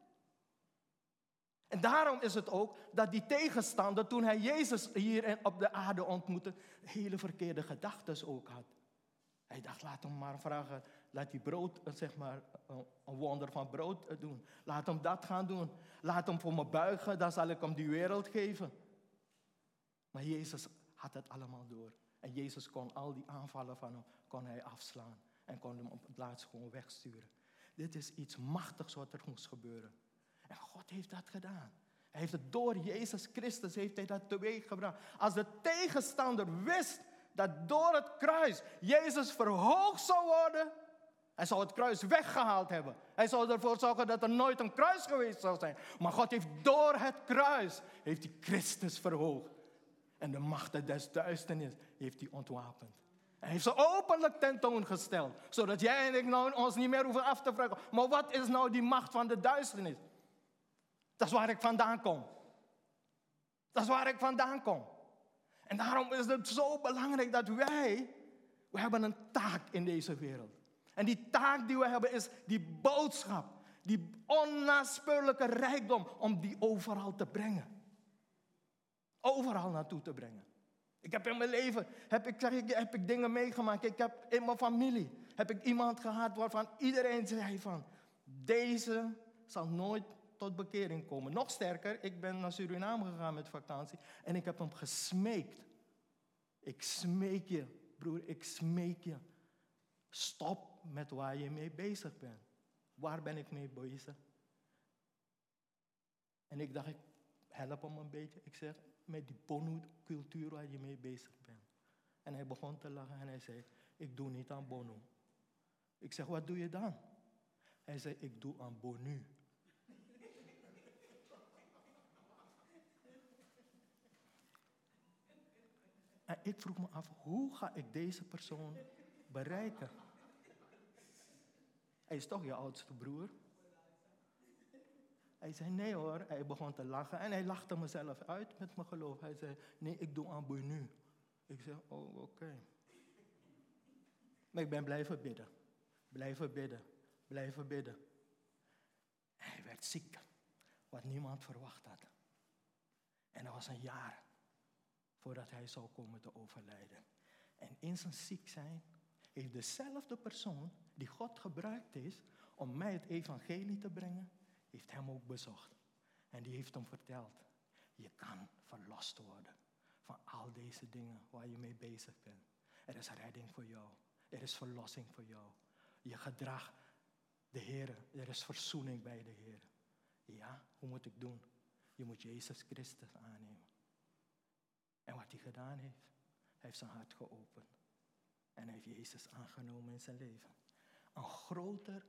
En daarom is het ook dat die tegenstander, toen hij Jezus hier op de aarde ontmoette, hele verkeerde gedachten ook had. Hij dacht, laat hem maar vragen, laat die brood, zeg maar, een wonder van brood doen. Laat hem dat gaan doen. Laat hem voor me buigen, dan zal ik hem die wereld geven. Maar Jezus had het allemaal door. En Jezus kon al die aanvallen van hem, kon hij afslaan. En kon hem op het laatst gewoon wegsturen. Dit is iets machtigs wat er moest gebeuren. En God heeft dat gedaan. Hij heeft het door Jezus Christus, heeft hij dat teweeg gebracht. Als de tegenstander wist dat door het kruis Jezus verhoogd zou worden, hij zou het kruis weggehaald hebben. Hij zou ervoor zorgen dat er nooit een kruis geweest zou zijn. Maar God heeft door het kruis, heeft hij Christus verhoogd. En de machten des duisternis heeft hij ontwapend. Hij heeft ze openlijk tentoongesteld. Zodat jij en ik nou ons niet meer hoeven af te vragen. Maar wat is nou die macht van de duisternis? Dat is waar ik vandaan kom. Dat is waar ik vandaan kom. En daarom is het zo belangrijk dat we hebben een taak in deze wereld. En die taak die we hebben is die boodschap, die onnaspeurlijke rijkdom, om die overal te brengen. Overal naartoe te brengen. Ik heb in mijn leven, heb ik dingen meegemaakt. Ik heb in mijn familie, heb ik iemand gehad waarvan iedereen zei van, deze zal nooit tot bekering komen. Nog sterker, ik ben naar Suriname gegaan met vakantie en ik heb hem gesmeekt. Ik smeek je, broer, ik smeek je. Stop met waar je mee bezig bent. Waar ben ik mee bezig? En ik dacht, ik help hem een beetje. Ik zeg, met die Bonu-cultuur waar je mee bezig bent. En hij begon te lachen en hij zei, ik doe niet aan Bonu. Ik zeg, wat doe je dan? Hij zei, ik doe aan Bonu. En ik vroeg me af, hoe ga ik deze persoon bereiken? Hij is toch je oudste broer? Hij zei, nee hoor. Hij begon te lachen en hij lachte mezelf uit met mijn geloof. Hij zei, nee, ik doe aan Bonu. Ik zei, oh, oké. Maar ik ben blijven bidden. Blijven bidden. Blijven bidden. En hij werd ziek, wat niemand verwacht had. En dat was een jaar voordat hij zou komen te overlijden. En in zijn ziek zijn heeft dezelfde persoon die God gebruikt is om mij het evangelie te brengen, heeft hem ook bezocht. En die heeft hem verteld, je kan verlost worden van al deze dingen waar je mee bezig bent. Er is redding voor jou. Er is verlossing voor jou. Je gedrag de Heer. Er is verzoening bij de Heer. Ja, hoe moet ik doen? Je moet Jezus Christus aannemen. En wat hij gedaan heeft, hij heeft zijn hart geopend. En hij heeft Jezus aangenomen in zijn leven. Een groter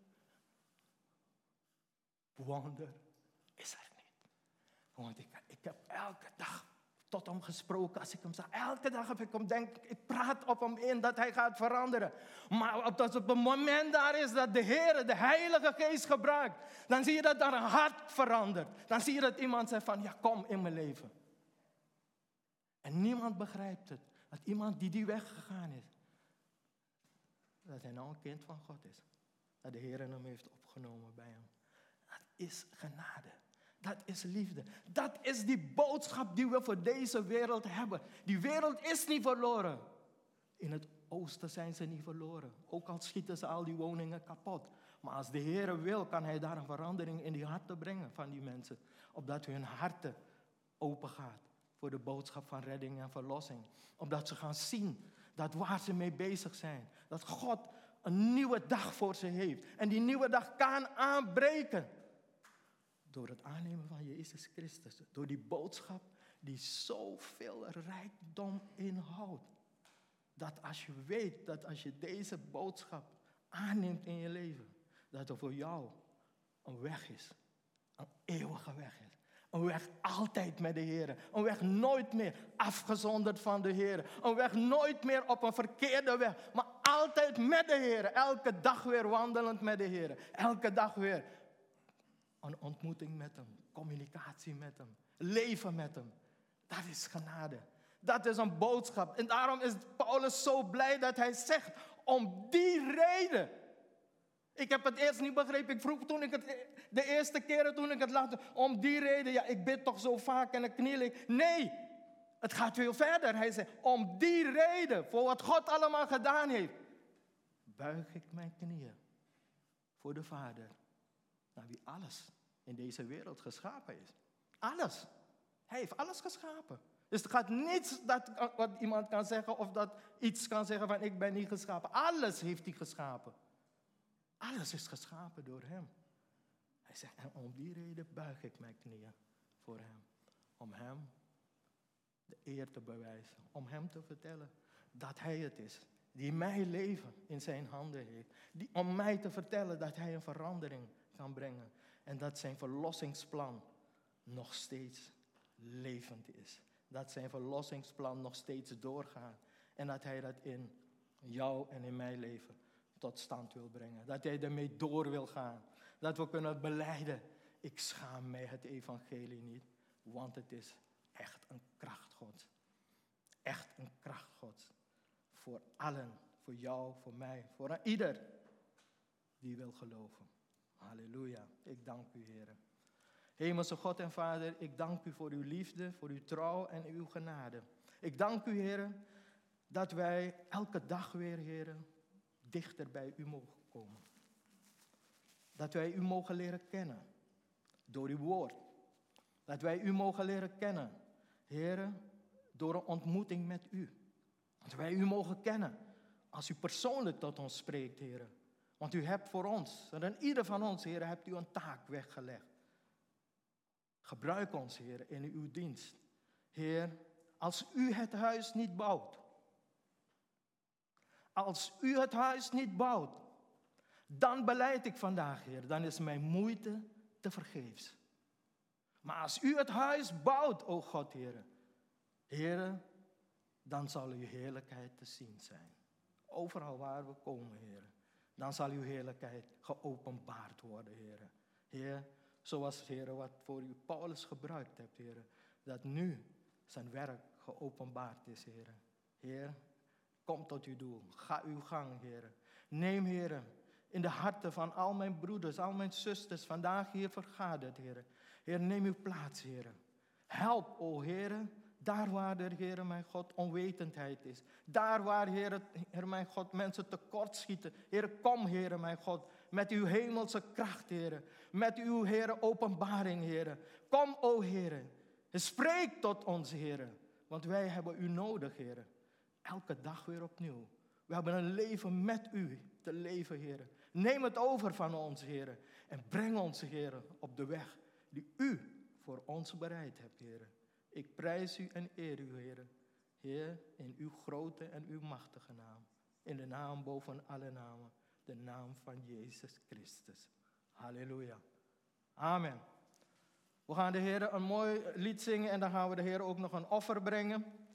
wonder is er niet. Want ik heb elke dag tot hem gesproken als ik hem zag. Elke dag heb ik hem ik praat op hem in dat hij gaat veranderen. Maar op het moment daar is dat de Heer, de Heilige Geest gebruikt, dan zie je dat daar een hart verandert. Dan zie je dat iemand zegt van, ja, kom in mijn leven. En niemand begrijpt het. Dat iemand die weg gegaan is, dat hij nou een kind van God is. Dat de Heer hem heeft opgenomen bij hem. Dat is genade. Dat is liefde. Dat is die boodschap die we voor deze wereld hebben. Die wereld is niet verloren. In het oosten zijn ze niet verloren. Ook al schieten ze al die woningen kapot. Maar als de Heer wil, kan hij daar een verandering in die harten brengen van die mensen. Opdat hun harten open gaat voor de boodschap van redding en verlossing. Opdat ze gaan zien dat waar ze mee bezig zijn, dat God een nieuwe dag voor ze heeft. En die nieuwe dag kan aanbreken. Door het aannemen van Jezus Christus. Door die boodschap die zoveel rijkdom inhoudt. Dat als je weet, dat als je deze boodschap aanneemt in je leven, dat er voor jou een weg is. Een eeuwige weg is. Een weg altijd met de Heer. Een weg nooit meer afgezonderd van de Heer. Een weg nooit meer op een verkeerde weg. Maar altijd met de Heer. Elke dag weer wandelend met de Heer. Elke dag weer een ontmoeting met hem. Communicatie met hem. Leven met hem. Dat is genade. Dat is een boodschap. En daarom is Paulus zo blij dat hij zegt, om die reden. Ik heb het eerst niet begrepen. Ik vroeg toen de eerste keren toen ik het las, om die reden, ja, ik bid toch zo vaak en dan kniel ik. Nee, het gaat veel verder. Hij zegt, om die reden, voor wat God allemaal gedaan heeft, buig ik mijn knieën voor de Vader, naar wie alles in deze wereld geschapen is. Alles. Hij heeft alles geschapen. Dus er gaat niets dat wat iemand kan zeggen of dat iets kan zeggen van ik ben niet geschapen. Alles heeft hij geschapen. Alles is geschapen door hem. Hij zegt, en om die reden buig ik mijn knieën voor hem. Om hem de eer te bewijzen. Om hem te vertellen dat hij het is die mijn leven in zijn handen heeft. Om mij te vertellen dat hij een verandering kan brengen. En dat zijn verlossingsplan nog steeds levend is. Dat zijn verlossingsplan nog steeds doorgaat. En dat hij dat in jou en in mijn leven tot stand wil brengen. Dat hij ermee door wil gaan. Dat we kunnen belijden. Ik schaam mij het evangelie niet. Want het is echt een kracht Gods. Echt een kracht Gods. Voor allen. Voor jou, voor mij. Voor ieder die wil geloven. Halleluja. Ik dank u, Heer. Hemelse God en Vader, ik dank u voor uw liefde, voor uw trouw en uw genade. Ik dank u, Heer, dat wij elke dag weer, Heer, dichter bij u mogen komen. Dat wij u mogen leren kennen door uw woord. Dat wij u mogen leren kennen, Heer, door een ontmoeting met u. Dat wij u mogen kennen als u persoonlijk tot ons spreekt, Heer. Want u hebt voor ons, en ieder van ons, Heer, hebt u een taak weggelegd. Gebruik ons, Heer, in uw dienst. Heer, als u het huis niet bouwt. Als u het huis niet bouwt, dan belijd ik vandaag, Heer, dan is mijn moeite te vergeefs. Maar als u het huis bouwt, o God, Heer, Heer, dan zal uw heerlijkheid te zien zijn. Overal waar we komen, Heer, dan zal uw heerlijkheid geopenbaard worden, Heer. Heer, zoals, Heer, wat voor u Paulus gebruikt hebt, Heer, dat nu zijn werk geopenbaard is, Heer. Heer, kom tot uw doel. Ga uw gang, Heer. Neem, Heer, in de harten van al mijn broeders, al mijn zusters, vandaag hier vergaderd, Heer. Heer, neem uw plaats, Heer. Help, o Heer, daar waar er, Heer, mijn God, onwetendheid is. Daar waar, Heer, mijn God, mensen tekortschieten. Heer, kom, Heer, mijn God, met uw hemelse kracht, Heer. Met uw, Heer, openbaring, Heer. Kom, o Heer. Spreek tot ons, Heer. Want wij hebben u nodig, Heer. Elke dag weer opnieuw. We hebben een leven met u te leven, Heer. Neem het over van ons, Heer. En breng ons, Heer, op de weg die u voor ons bereid hebt, Heer. Ik prijs u en eer u, Heer. Heer, in uw grote en uw machtige naam. In de naam boven alle namen. De naam van Jezus Christus. Halleluja. Amen. We gaan de Heer een mooi lied zingen en dan gaan we de Heer ook nog een offer brengen.